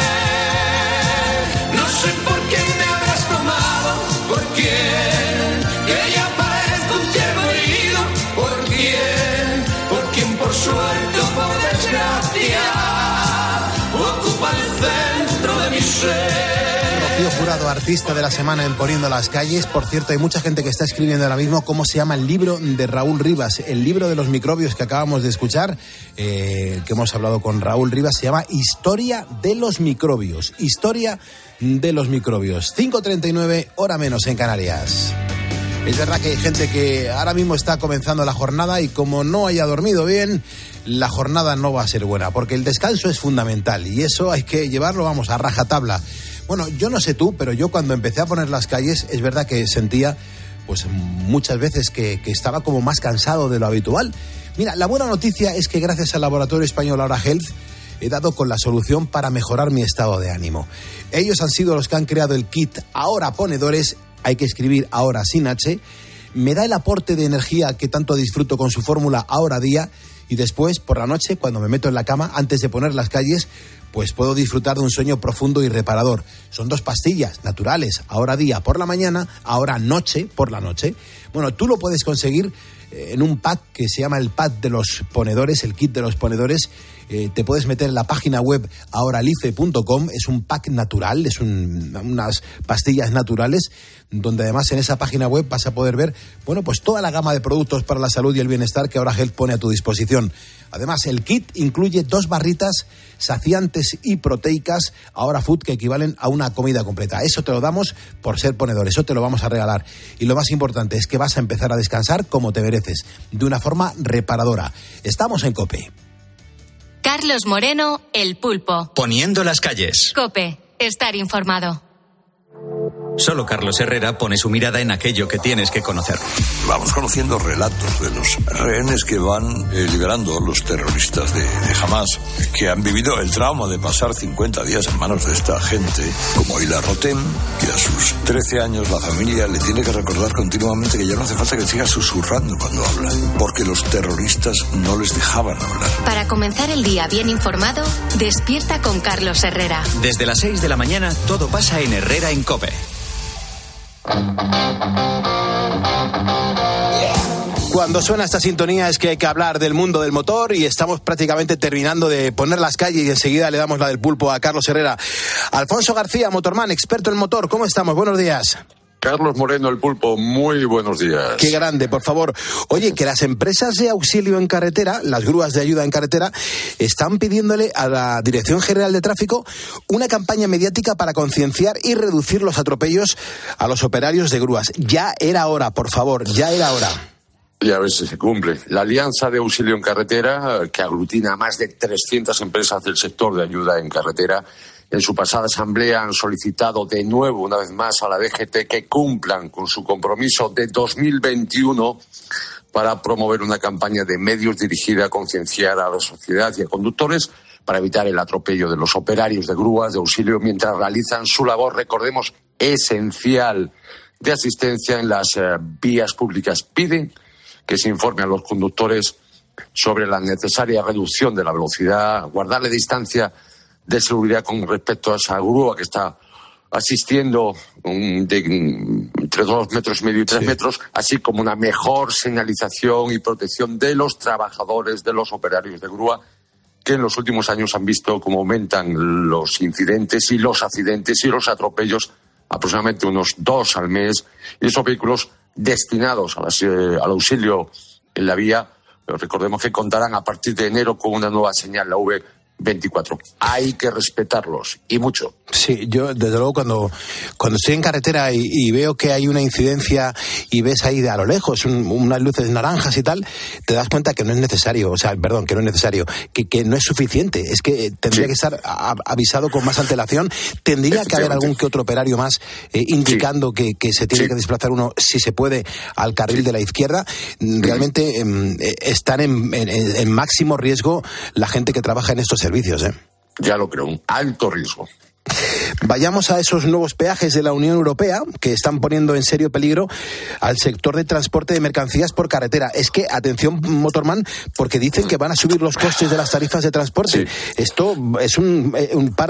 Speaker 11: No sé por qué me habrás tomado. ¿Por quién? Que ya parezco un ciervo herido. ¿Por quién? ¿Por quién por suerte o por desgracia ocupa el centro de mi ser?
Speaker 1: Rocío Jurado, artista de la semana en Poniendo las Calles. Por cierto, hay mucha gente que está escribiendo ahora mismo cómo se llama el libro de Raúl Rivas. El libro de los microbios que acabamos de escuchar, que hemos hablado con Raúl Rivas, se llama Historia de los microbios. Historia de los microbios. 5:39, hora menos en Canarias. Es verdad que hay gente que ahora mismo está comenzando la jornada y como no haya dormido bien, la jornada no va a ser buena, porque el descanso es fundamental y eso hay que llevarlo, vamos, a rajatabla. Bueno, yo no sé tú, pero yo cuando empecé a poner las calles, es verdad que sentía, pues muchas veces que estaba como más cansado de lo habitual. Mira, la buena noticia es que gracias al laboratorio español Ahora Health he dado con la solución para mejorar mi estado de ánimo. Ellos han sido los que han creado el kit Ahora Ponedores, hay que escribir Ahora sin H. Me da el aporte de energía que tanto disfruto con su fórmula Ahora Día, y después, por la noche, cuando me meto en la cama, antes de poner las calles, pues puedo disfrutar de un sueño profundo y reparador. Son 2 pastillas naturales, Ahora Día por la mañana, Ahora Noche por la noche. Bueno, tú lo puedes conseguir en un pack que se llama el pack de los ponedores, el kit de los ponedores. Te puedes meter en la página web ahoralife.com, es un pack natural, es unas pastillas naturales, donde además en esa página web vas a poder ver, bueno, pues toda la gama de productos para la salud y el bienestar que Ahora Health pone a tu disposición. Además, el kit incluye 2 barritas saciantes y proteicas Ahora Food que equivalen a una comida completa. Eso te lo damos por ser ponedor, eso te lo vamos a regalar. Y lo más importante es que vas a empezar a descansar como te mereces, de una forma reparadora. Estamos en COPE.
Speaker 3: Carlos Moreno, El Pulpo.
Speaker 2: Poniendo las calles.
Speaker 3: COPE, estar informado.
Speaker 2: Solo Carlos Herrera pone su mirada en aquello que tienes que conocer.
Speaker 17: Vamos conociendo relatos de los rehenes que van liberando los terroristas de Hamás, que han vivido el trauma de pasar 50 días en manos de esta gente, como Ila Rotem, que a sus 13 años la familia le tiene que recordar continuamente que ya no hace falta que siga susurrando cuando habla, porque los terroristas no les dejaban hablar.
Speaker 3: Para comenzar el día bien informado, despierta con Carlos Herrera.
Speaker 2: Desde las 6 de la mañana, todo pasa en Herrera en COPE.
Speaker 1: Cuando suena esta sintonía es que hay que hablar del mundo del motor y estamos prácticamente terminando de poner las calles y enseguida le damos la del pulpo a Carlos Herrera. Alfonso García, motorman, experto en motor, ¿cómo estamos? Buenos días.
Speaker 18: Carlos Moreno, el pulpo, muy buenos días.
Speaker 1: Qué grande, por favor. Oye, que las empresas de auxilio en carretera, las grúas de ayuda en carretera, están pidiéndole a la Dirección General de Tráfico una campaña mediática para concienciar y reducir los atropellos a los operarios de grúas. Ya era hora, por favor, ya era hora.
Speaker 18: Y a ver si se cumple. La Alianza de Auxilio en Carretera, que aglutina a más de 300 empresas del sector de ayuda en carretera, en su pasada asamblea han solicitado de nuevo, una vez más, a la DGT que cumplan con su compromiso de 2021 para promover una campaña de medios dirigida a concienciar a la sociedad y a conductores para evitar el atropello de los operarios de grúas de auxilio mientras realizan su labor, recordemos, esencial de asistencia en las vías públicas. Piden que se informe a los conductores sobre la necesaria reducción de la velocidad, guardarle distancia de seguridad con respecto a esa grúa que está asistiendo entre 2,5 metros y 3 metros, así como una mejor señalización y protección de los trabajadores, de los operarios de grúa, que en los últimos años han visto cómo aumentan los incidentes y los accidentes y los atropellos, aproximadamente unos 2 al mes, y esos vehículos destinados al auxilio en la vía, recordemos que contarán a partir de enero con una nueva señal, la V24. Hay que respetarlos, y mucho.
Speaker 1: Sí, yo desde luego cuando estoy en carretera y veo que hay una incidencia y ves ahí a lo lejos unas luces naranjas y tal, te das cuenta que no es necesario, que no es necesario, que no es suficiente, es que tendría que estar avisado con más antelación, tendría que haber algún que otro operario más indicando que se tiene que desplazar uno, si se puede, al carril de la izquierda. Realmente están en máximo riesgo la gente que trabaja en estos servicios.
Speaker 18: Ya lo creo, un alto riesgo.
Speaker 1: Vayamos a esos nuevos peajes de la Unión Europea que están poniendo en serio peligro al sector de transporte de mercancías por carretera. Es que, atención, motorman, porque dicen que van a subir los costes de las tarifas de transporte. Esto es un para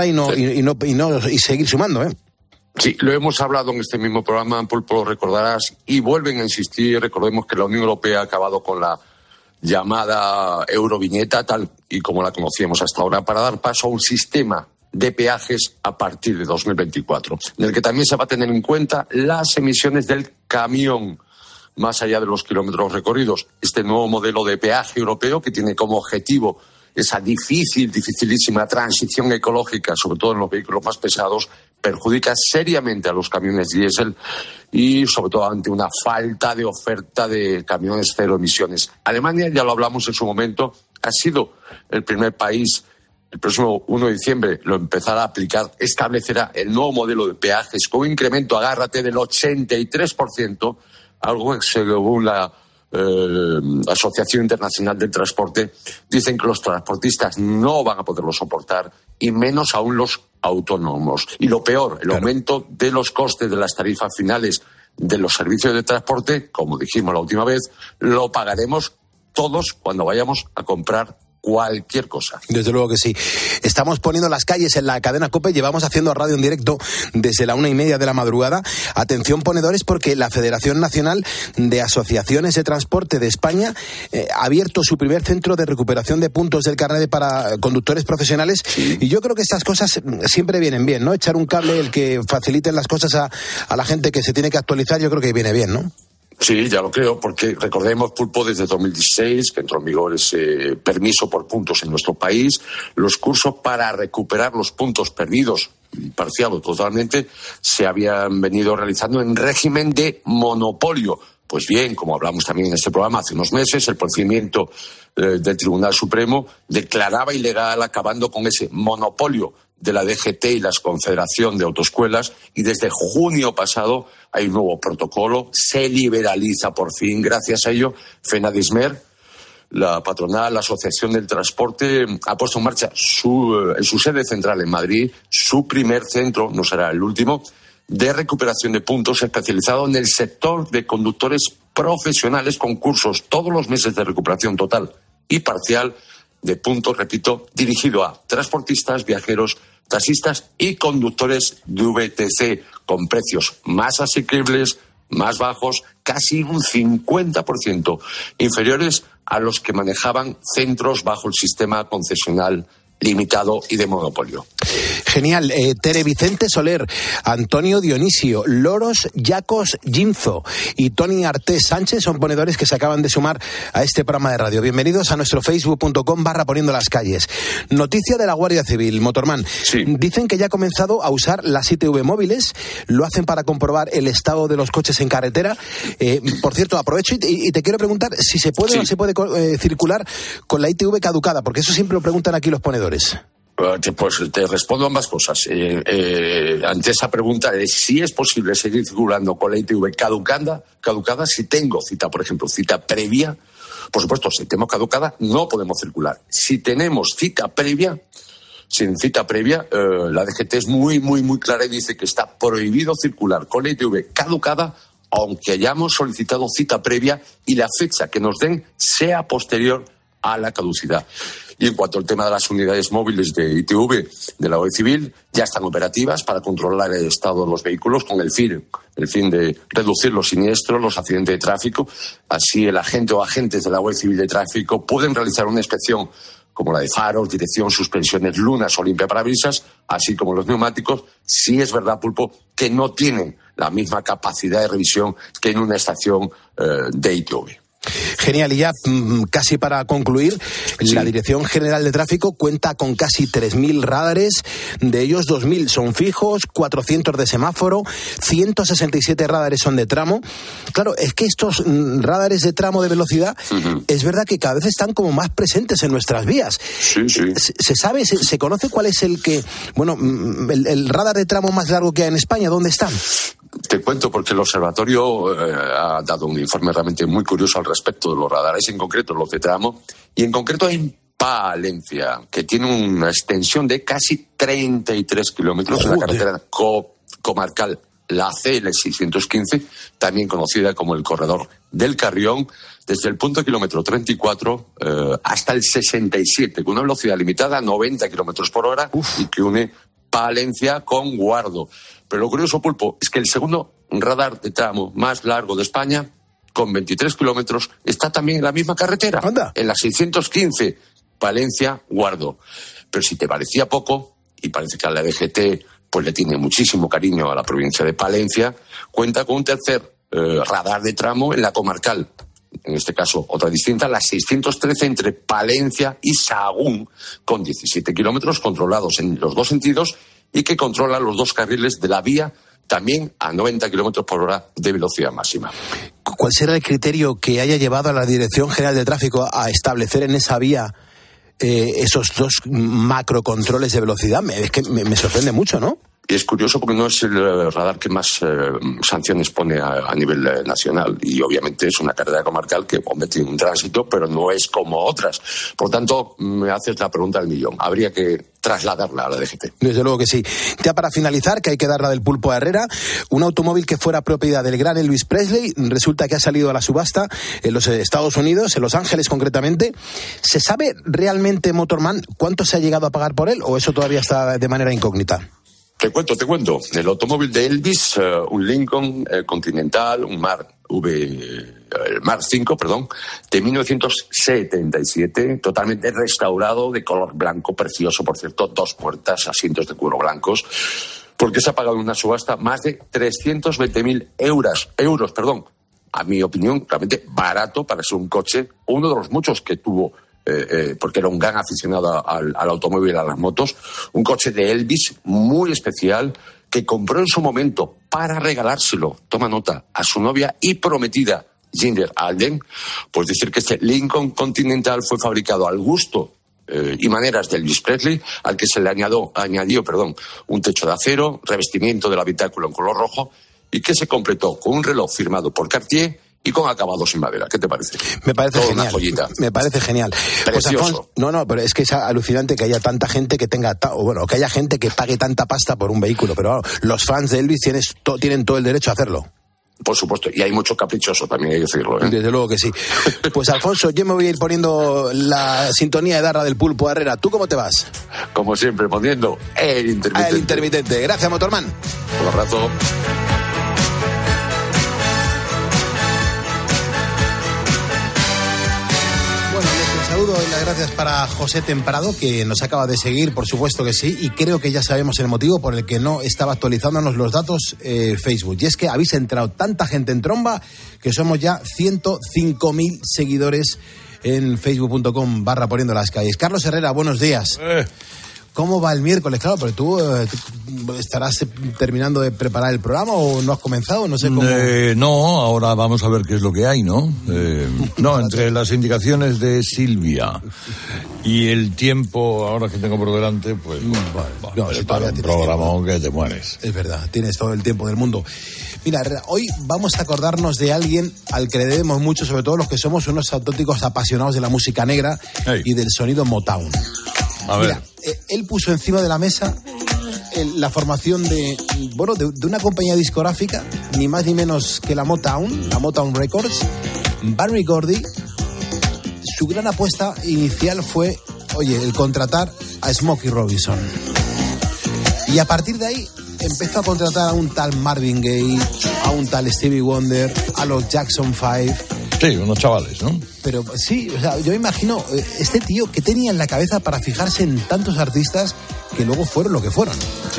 Speaker 1: y seguir sumando,
Speaker 18: Sí, lo hemos hablado en este mismo programa, Pulpo, lo recordarás, y vuelven a insistir. Recordemos que la Unión Europea ha acabado con la llamada Euroviñeta, tal y como la conocíamos hasta ahora, para dar paso a un sistema de peajes a partir de 2024, en el que también se va a tener en cuenta las emisiones del camión, más allá de los kilómetros recorridos. Este nuevo modelo de peaje europeo, que tiene como objetivo esa dificilísima transición ecológica, sobre todo en los vehículos más pesados, perjudica seriamente a los camiones diésel y sobre todo ante una falta de oferta de camiones cero emisiones. Alemania, ya lo hablamos en su momento, ha sido el primer país. El próximo 1 de diciembre lo empezará a aplicar, establecerá el nuevo modelo de peajes con un incremento, agárrate, del 83%, algo que según la Asociación Internacional del Transporte dicen que los transportistas no van a poderlo soportar, y menos aún los autónomos. Y lo peor, el aumento de los costes de las tarifas finales de los servicios de transporte, como dijimos la última vez, lo pagaremos todos cuando vayamos a comprar cualquier cosa.
Speaker 1: Desde luego que sí. Estamos poniendo las calles en la cadena COPE, llevamos haciendo radio en directo desde la 1:30 de la madrugada. Atención, ponedores, porque la Federación Nacional de Asociaciones de Transporte de España ha abierto su primer centro de recuperación de puntos del carnet para conductores profesionales, y yo creo que estas cosas siempre vienen bien, ¿no? Echar un cable, el que faciliten las cosas a la gente que se tiene que actualizar, yo creo que viene bien, ¿no?
Speaker 18: Sí, ya lo creo, porque recordemos, Pulpo, desde 2016, que entró en vigor ese permiso por puntos en nuestro país, los cursos para recuperar los puntos perdidos, parcial o totalmente, se habían venido realizando en régimen de monopolio. Pues bien, como hablamos también en este programa hace unos meses, el procedimiento del Tribunal Supremo declaraba ilegal, acabando con ese monopolio de la DGT y la Confederación de Autoescuelas, y desde junio pasado hay un nuevo protocolo, se liberaliza por fin, gracias a ello, FENADISMER, la patronal, la Asociación del Transporte, ha puesto en marcha en su sede central en Madrid, su primer centro, no será el último, de recuperación de puntos especializado en el sector de conductores profesionales con cursos todos los meses de recuperación total y parcial de puntos, repito, dirigido a transportistas, viajeros, taxistas y conductores de VTC, con precios más asequibles, más bajos, casi un 50% inferiores a los que manejaban centros bajo el sistema concesional limitado y de monopolio.
Speaker 1: Genial. Tere Vicente Soler, Antonio Dionisio, Loros Yacos Ginzo y Tony Artés Sánchez son ponedores que se acaban de sumar a este programa de radio. Bienvenidos a nuestro facebook.com/poniendo las calles. Noticia de la Guardia Civil, Motorman.
Speaker 18: Sí.
Speaker 1: Dicen que ya ha comenzado a usar las ITV móviles, lo hacen para comprobar el estado de los coches en carretera. Por cierto, aprovecho y te quiero preguntar si se puede o no se puede circular con la ITV caducada, porque eso siempre lo preguntan aquí los ponedores.
Speaker 18: Pues te respondo ambas cosas. Ante esa pregunta de si es posible seguir circulando con la ITV caducada, si tengo cita, por ejemplo, cita previa, por supuesto, si tenemos caducada, no podemos circular. Si tenemos cita previa, la DGT es muy, muy, muy clara y dice que está prohibido circular con la ITV caducada, aunque hayamos solicitado cita previa y la fecha que nos den sea posterior a la caducidad. Y en cuanto al tema de las unidades móviles de ITV de la Guardia Civil, ya están operativas para controlar el estado de los vehículos con el fin de reducir los siniestros, los accidentes de tráfico. Así el agente o agentes de la Guardia Civil de Tráfico pueden realizar una inspección como la de faros, dirección, suspensiones, lunas o limpiaparabrisas, así como los neumáticos. Sí es verdad, Pulpo, que no tienen la misma capacidad de revisión que en una estación de ITV.
Speaker 1: Genial, y ya casi para concluir, la Dirección General de Tráfico cuenta con casi 3.000 radares, de ellos 2.000 son fijos, 400 de semáforo, 167 radares son de tramo. Claro, es que estos radares de tramo de velocidad, es verdad que cada vez están como más presentes en nuestras vías.
Speaker 18: Sí.
Speaker 1: ¿Se sabe, se conoce cuál es el radar de tramo más largo que hay en España? ¿Dónde están?
Speaker 18: Te cuento porque el observatorio ha dado un informe realmente muy curioso al respecto de los radares, en concreto los de tramo, y en concreto en Palencia, que tiene una extensión de casi 33 kilómetros en la carretera comarcal, la CL615, también conocida como el Corredor del Carrión, desde el punto kilómetro 34 hasta el 67, con una velocidad limitada a 90 kilómetros por hora y que une Palencia con Guardo. Pero lo curioso, Pulpo, es que el segundo radar de tramo más largo de España, con 23 kilómetros, está también en la misma carretera.
Speaker 1: ¡Anda!
Speaker 18: En la 615, Palencia-Guardo. Pero si te parecía poco, y parece que a la DGT pues le tiene muchísimo cariño a la provincia de Palencia, cuenta con un tercer radar de tramo en la comarcal. En este caso, otra distinta, la 613 entre Palencia y Sahagún, con 17 kilómetros controlados en los dos sentidos y que controla los dos carriles de la vía, también a 90 kilómetros por hora de velocidad máxima.
Speaker 1: ¿Cuál será el criterio que haya llevado a la Dirección General de Tráfico a establecer en esa vía esos dos macrocontroles de velocidad? Es que me sorprende mucho, ¿no?
Speaker 18: Y es curioso porque no es el radar que más sanciones pone a nivel nacional, y obviamente es una carretera comarcal que tiene un tránsito, pero no es como otras. Por tanto, me haces la pregunta del millón. Habría que trasladarla a la DGT.
Speaker 1: Desde luego que sí. Ya para finalizar, que hay que dar la del pulpo a Herrera, un automóvil que fuera propiedad del gran Elvis Presley resulta que ha salido a la subasta en los Estados Unidos, en Los Ángeles concretamente. ¿Se sabe realmente, Motorman, cuánto se ha llegado a pagar por él, o eso todavía está de manera incógnita?
Speaker 18: Te cuento. El automóvil de Elvis, un Lincoln Continental, un Mark 5, de 1977, totalmente restaurado, de color blanco, precioso, por cierto, 2 puertas, asientos de cuero blancos, porque se ha pagado en una subasta más de 320.000 euros. A mi opinión, realmente barato para ser un coche, uno de los muchos que tuvo, porque era un gran aficionado al automóvil y a las motos, un coche de Elvis muy especial que compró en su momento para regalárselo, toma nota, a su novia y prometida, Ginger Alden. Pues decir que este Lincoln Continental fue fabricado al gusto y maneras de Elvis Presley, al que se le añadió un techo de acero, revestimiento del habitáculo en color rojo, y que se completó con un reloj firmado por Cartier y con acabados en madera. ¿Qué te parece?
Speaker 1: Me parece
Speaker 18: Toda
Speaker 1: genial.
Speaker 18: Una joyita.
Speaker 1: Me parece genial.
Speaker 18: Precioso.
Speaker 1: Pues, Alfonso, pero es que es alucinante que haya tanta gente que tenga, que haya gente que pague tanta pasta por un vehículo, pero los fans de Elvis tienen todo el derecho a hacerlo.
Speaker 18: Por supuesto, y hay mucho caprichoso también, hay que decirlo, ¿eh?
Speaker 1: Desde luego que sí. Pues Alfonso, yo me voy a ir poniendo la sintonía de Darra del Pulpo Herrera. ¿Tú cómo te vas?
Speaker 18: Como siempre, poniendo el intermitente.
Speaker 1: El intermitente. Gracias, Motorman.
Speaker 18: Un abrazo.
Speaker 1: Saludo y las gracias para José Temprado, que nos acaba de seguir, por supuesto que sí, y creo que ya sabemos el motivo por el que no estaba actualizándonos los datos Facebook. Y es que habéis entrado tanta gente en tromba que somos ya 105.000 seguidores en facebook.com/poniendo las calles. Carlos Herrera, buenos días. ¿Cómo va el miércoles? Claro, pero tú estarás terminando de preparar el programa o no has comenzado, no sé cómo.
Speaker 17: No, ahora vamos a ver qué es lo que hay, ¿no? No, entre las indicaciones de Silvia y el tiempo ahora que tengo por delante, pues para un programa que te mueres.
Speaker 1: Es verdad, tienes todo el tiempo del mundo. Mira, hoy vamos a acordarnos de alguien al que le debemos mucho, sobre todo los que somos unos auténticos apasionados de la música negra y del sonido Motown.
Speaker 17: A ver.
Speaker 1: Mira, él puso encima de la mesa la formación de una compañía discográfica, ni más ni menos que la Motown Records. Barry Gordy, su gran apuesta inicial fue, el contratar a Smokey Robinson. Y a partir de ahí empezó a contratar a un tal Marvin Gaye, a un tal Stevie Wonder, a los Jackson 5.
Speaker 17: Sí, unos chavales, ¿no?
Speaker 1: Pero sí, yo me imagino, este tío, ¿qué tenía en la cabeza para fijarse en tantos artistas que luego fueron lo que fueron?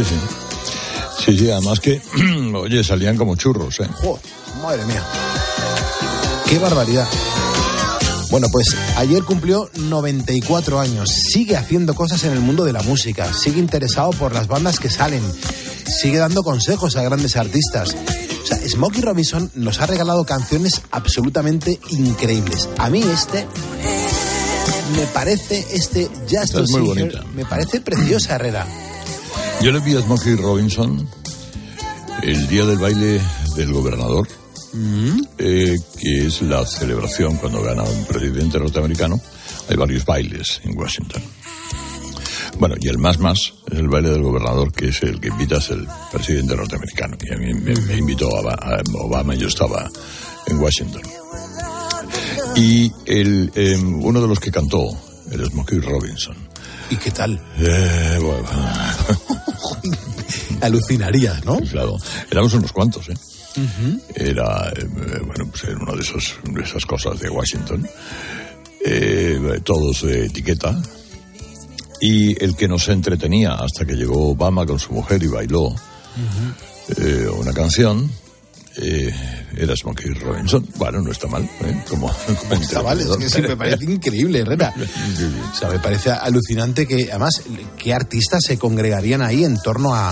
Speaker 17: Sí, además que, salían como churros, ¿eh?
Speaker 1: ¡Oh, madre mía! ¡Qué barbaridad! Bueno, pues ayer cumplió 94 años, sigue haciendo cosas en el mundo de la música, sigue interesado por las bandas que salen, sigue dando consejos a grandes artistas. O sea, Smokey Robinson nos ha regalado canciones absolutamente increíbles. A mí me parece Just to See Her, me parece preciosa, Herrera.
Speaker 17: Yo le vi a Smokey Robinson el día del baile del gobernador, que es la celebración cuando gana un presidente norteamericano. Hay varios bailes en Washington. Bueno, y el más es el baile del gobernador, que es el que invitas el presidente norteamericano. Y a mí me invitó a Obama y yo estaba en Washington. Y uno de los que cantó, el Smokey Robinson.
Speaker 1: ¿Y qué tal?
Speaker 17: Bueno.
Speaker 1: Alucinarías, ¿no?
Speaker 17: Claro, éramos unos cuantos, ¿eh?
Speaker 1: Uh-huh.
Speaker 17: Era, pues era una de esas cosas de Washington. Todos de etiqueta. Y el que nos entretenía hasta que llegó Obama con su mujer y bailó una canción, era Smokey Robinson. Bueno, no está mal, ¿eh? Como
Speaker 1: está mal, es que sí, me parece increíble, Herrera. O sea, me parece alucinante que, además, qué artistas se congregarían ahí en torno a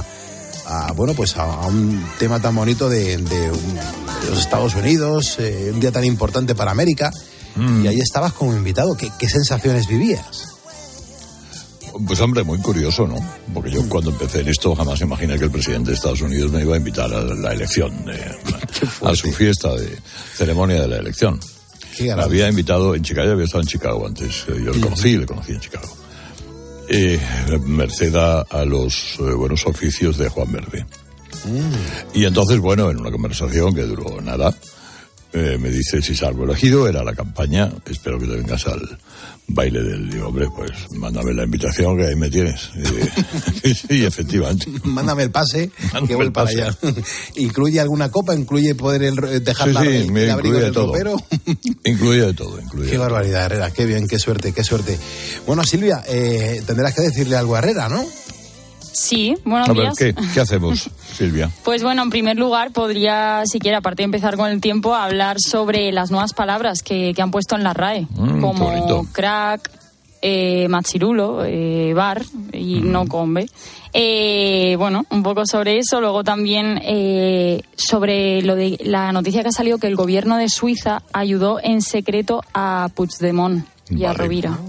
Speaker 1: un tema tan bonito de los Estados Unidos, un día tan importante para América, y ahí estabas como invitado. ¿Qué sensaciones vivías?
Speaker 17: Pues hombre, muy curioso, ¿no? Porque yo cuando empecé en esto jamás imaginé que el presidente de Estados Unidos me iba a invitar a la elección, a su fiesta de ceremonia de la elección. Me había invitado en Chicago, había estado en Chicago antes, yo le conocí en Chicago. Merced a los buenos oficios de Juan Verde. Y entonces, en una conversación que duró nada, me dice, si salgo elegido, era la campaña, espero que te vengas al baile del... Digo, hombre, pues mándame la invitación, que ahí me tienes. Sí, efectivamente.
Speaker 1: Mándame el pase, que voy para allá. ¿Incluye alguna copa? ¿Incluye poder dejar el abrigo en el ropero?
Speaker 17: Incluye de todo.
Speaker 1: Qué barbaridad, Herrera, qué bien, qué suerte. Bueno, Silvia, tendrás que decirle algo a Herrera, ¿no?
Speaker 19: Sí, buenos días.
Speaker 17: A ver, ¿qué hacemos, Silvia?
Speaker 19: Pues bueno, en primer lugar, podría, si quiere, aparte de empezar con el tiempo, hablar sobre las nuevas palabras que han puesto en la RAE, como crack, machirulo, bar y no combe. Un poco sobre eso. Luego también sobre lo de la noticia que ha salido que el gobierno de Suiza ayudó en secreto a Puigdemont y a Rovira.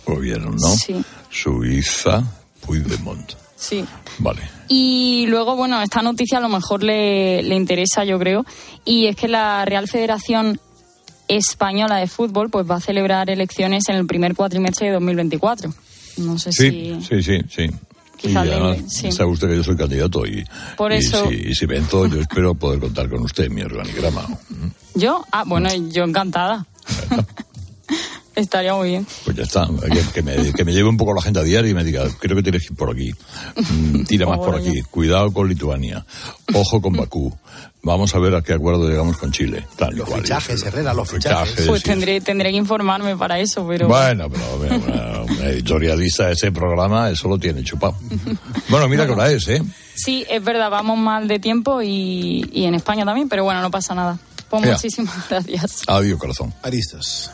Speaker 17: gobierno, ¿no?
Speaker 19: Sí.
Speaker 17: Suiza, Puigdemont.
Speaker 19: Sí.
Speaker 17: Vale.
Speaker 19: Y luego, bueno, esta noticia a lo mejor le interesa, yo creo, y es que la Real Federación Española de Fútbol pues va a celebrar elecciones en el primer cuatrimestre de 2024. No sé
Speaker 17: Sí.
Speaker 19: Quizás
Speaker 17: y además, sabe usted que yo soy candidato y si me entro, yo espero poder contar con usted en mi organigrama.
Speaker 19: ¿Yo? Bueno, yo encantada. Estaría muy bien.
Speaker 17: Pues ya está, que me lleve un poco la agenda diaria y me diga, creo que tienes que ir por aquí, tira más por aquí, cuidado con Lituania, ojo con Bakú, vamos a ver a qué acuerdo llegamos con Chile.
Speaker 1: Los fichajes, Herrera, los fichajes.
Speaker 19: Pues tendré que informarme para eso, pero...
Speaker 17: Bueno, pero una editorialista de ese programa, eso lo tiene chupado. Bueno, mira qué hora es, ¿eh?
Speaker 19: Sí, es verdad, vamos mal de tiempo y en España también, pero bueno, no pasa nada. Pues
Speaker 17: Mira.
Speaker 19: Muchísimas gracias.
Speaker 17: Adiós, corazón.
Speaker 1: Aristos.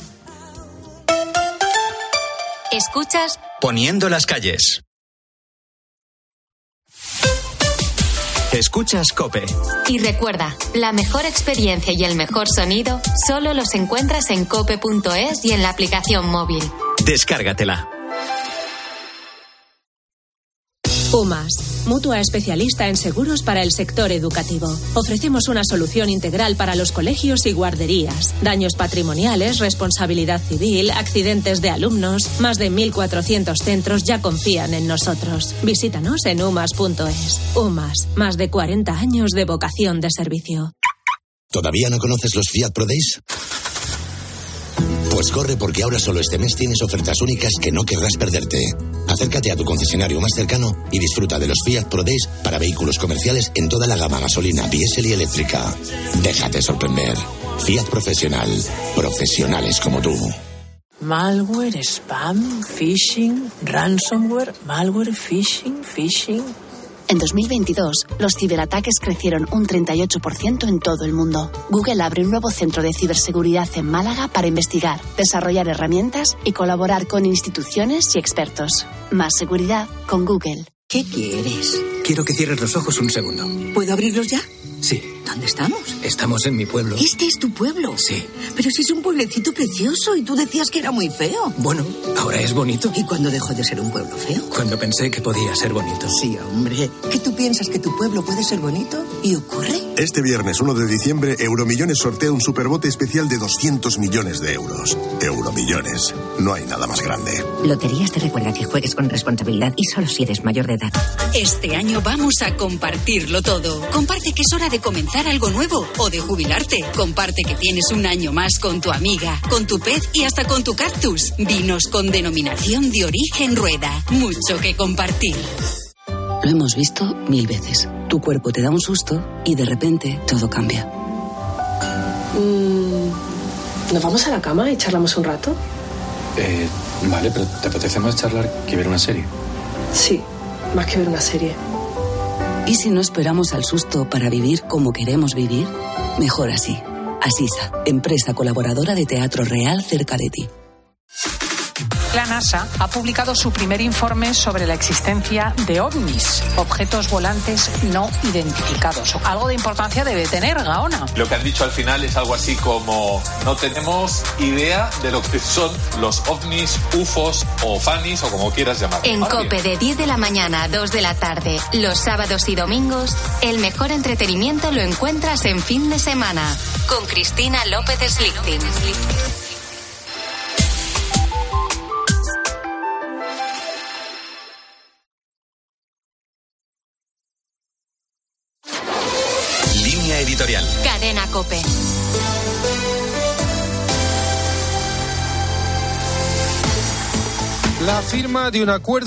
Speaker 3: Escuchas
Speaker 2: Poniendo las calles. Escuchas COPE.
Speaker 3: y recuerda, la mejor experiencia y el mejor sonido solo los encuentras en cope.es y en la aplicación móvil.
Speaker 2: Descárgatela.
Speaker 20: UMAS, mutua especialista en seguros para el sector educativo. Ofrecemos una solución integral para los colegios y guarderías. Daños patrimoniales, responsabilidad civil, accidentes de alumnos. Más de 1.400 centros ya confían en nosotros. Visítanos en umas.es. UMAS, más de 40 años de vocación de servicio.
Speaker 21: ¿Todavía no conoces los Fiat Pro Days? Pues corre, porque ahora solo este mes tienes ofertas únicas que no querrás perderte. Acércate a tu concesionario más cercano y disfruta de los Fiat Pro Days para vehículos comerciales en toda la gama gasolina, diésel y eléctrica. Déjate sorprender. Fiat Profesional. Profesionales como tú.
Speaker 22: Malware, spam, phishing, ransomware, malware, phishing.
Speaker 23: En 2022, los ciberataques crecieron un 38% en todo el mundo. Google abre un nuevo centro de ciberseguridad en Málaga para investigar, desarrollar herramientas y colaborar con instituciones y expertos. Más seguridad con Google.
Speaker 24: ¿Qué quieres? Quiero que cierres los ojos un segundo.
Speaker 23: ¿Puedo abrirlos ya?
Speaker 24: Sí.
Speaker 23: ¿Dónde estamos?
Speaker 24: Estamos en mi pueblo.
Speaker 23: ¿Este es tu pueblo?
Speaker 24: Sí.
Speaker 23: Pero si es un pueblecito precioso y tú decías que era muy feo.
Speaker 24: Bueno, ahora es bonito.
Speaker 23: ¿Y cuándo dejó de ser un pueblo feo?
Speaker 24: Cuando pensé que podía ser bonito.
Speaker 23: Sí, hombre. ¿Que tú piensas que tu pueblo puede ser bonito? ¿Y ocurre?
Speaker 25: Este viernes 1 de diciembre, Euromillones sortea un superbote especial de 200 millones de euros. Euromillones. No hay nada más grande.
Speaker 23: Loterías te recuerda que juegues con responsabilidad y solo si eres mayor de edad.
Speaker 26: Este año vamos a compartirlo todo. Comparte que es hora de comenzar algo nuevo o de jubilarte. Comparte que tienes un año más con tu amiga, con tu pez y hasta con tu cactus. Vinos con denominación de origen Rueda. Mucho que compartir.
Speaker 23: Lo hemos visto 1000 veces. Tu cuerpo te da un susto y de repente todo cambia.
Speaker 22: ¿Nos vamos a la cama y charlamos un rato?
Speaker 27: Vale, pero ¿te apetece más charlar que ver una serie?
Speaker 22: Sí, más que ver una serie.
Speaker 23: ¿Y si no esperamos al susto para vivir como queremos vivir? Mejor así. Asisa, empresa colaboradora de Teatro Real cerca de ti.
Speaker 28: La NASA ha publicado su primer informe sobre la existencia de ovnis, objetos volantes no identificados. Algo de importancia debe tener, Gaona.
Speaker 29: Lo que han dicho al final es algo así como: no tenemos idea de lo que son los ovnis, ufos o fanis o como quieras llamarlo.
Speaker 3: En COPE de 10 de la mañana a 2 de la tarde, los sábados y domingos, el mejor entretenimiento lo encuentras en Fin de Semana, con Cristina López Slichting.
Speaker 2: Editorial.
Speaker 3: Cadena COPE.
Speaker 30: La firma de un acuerdo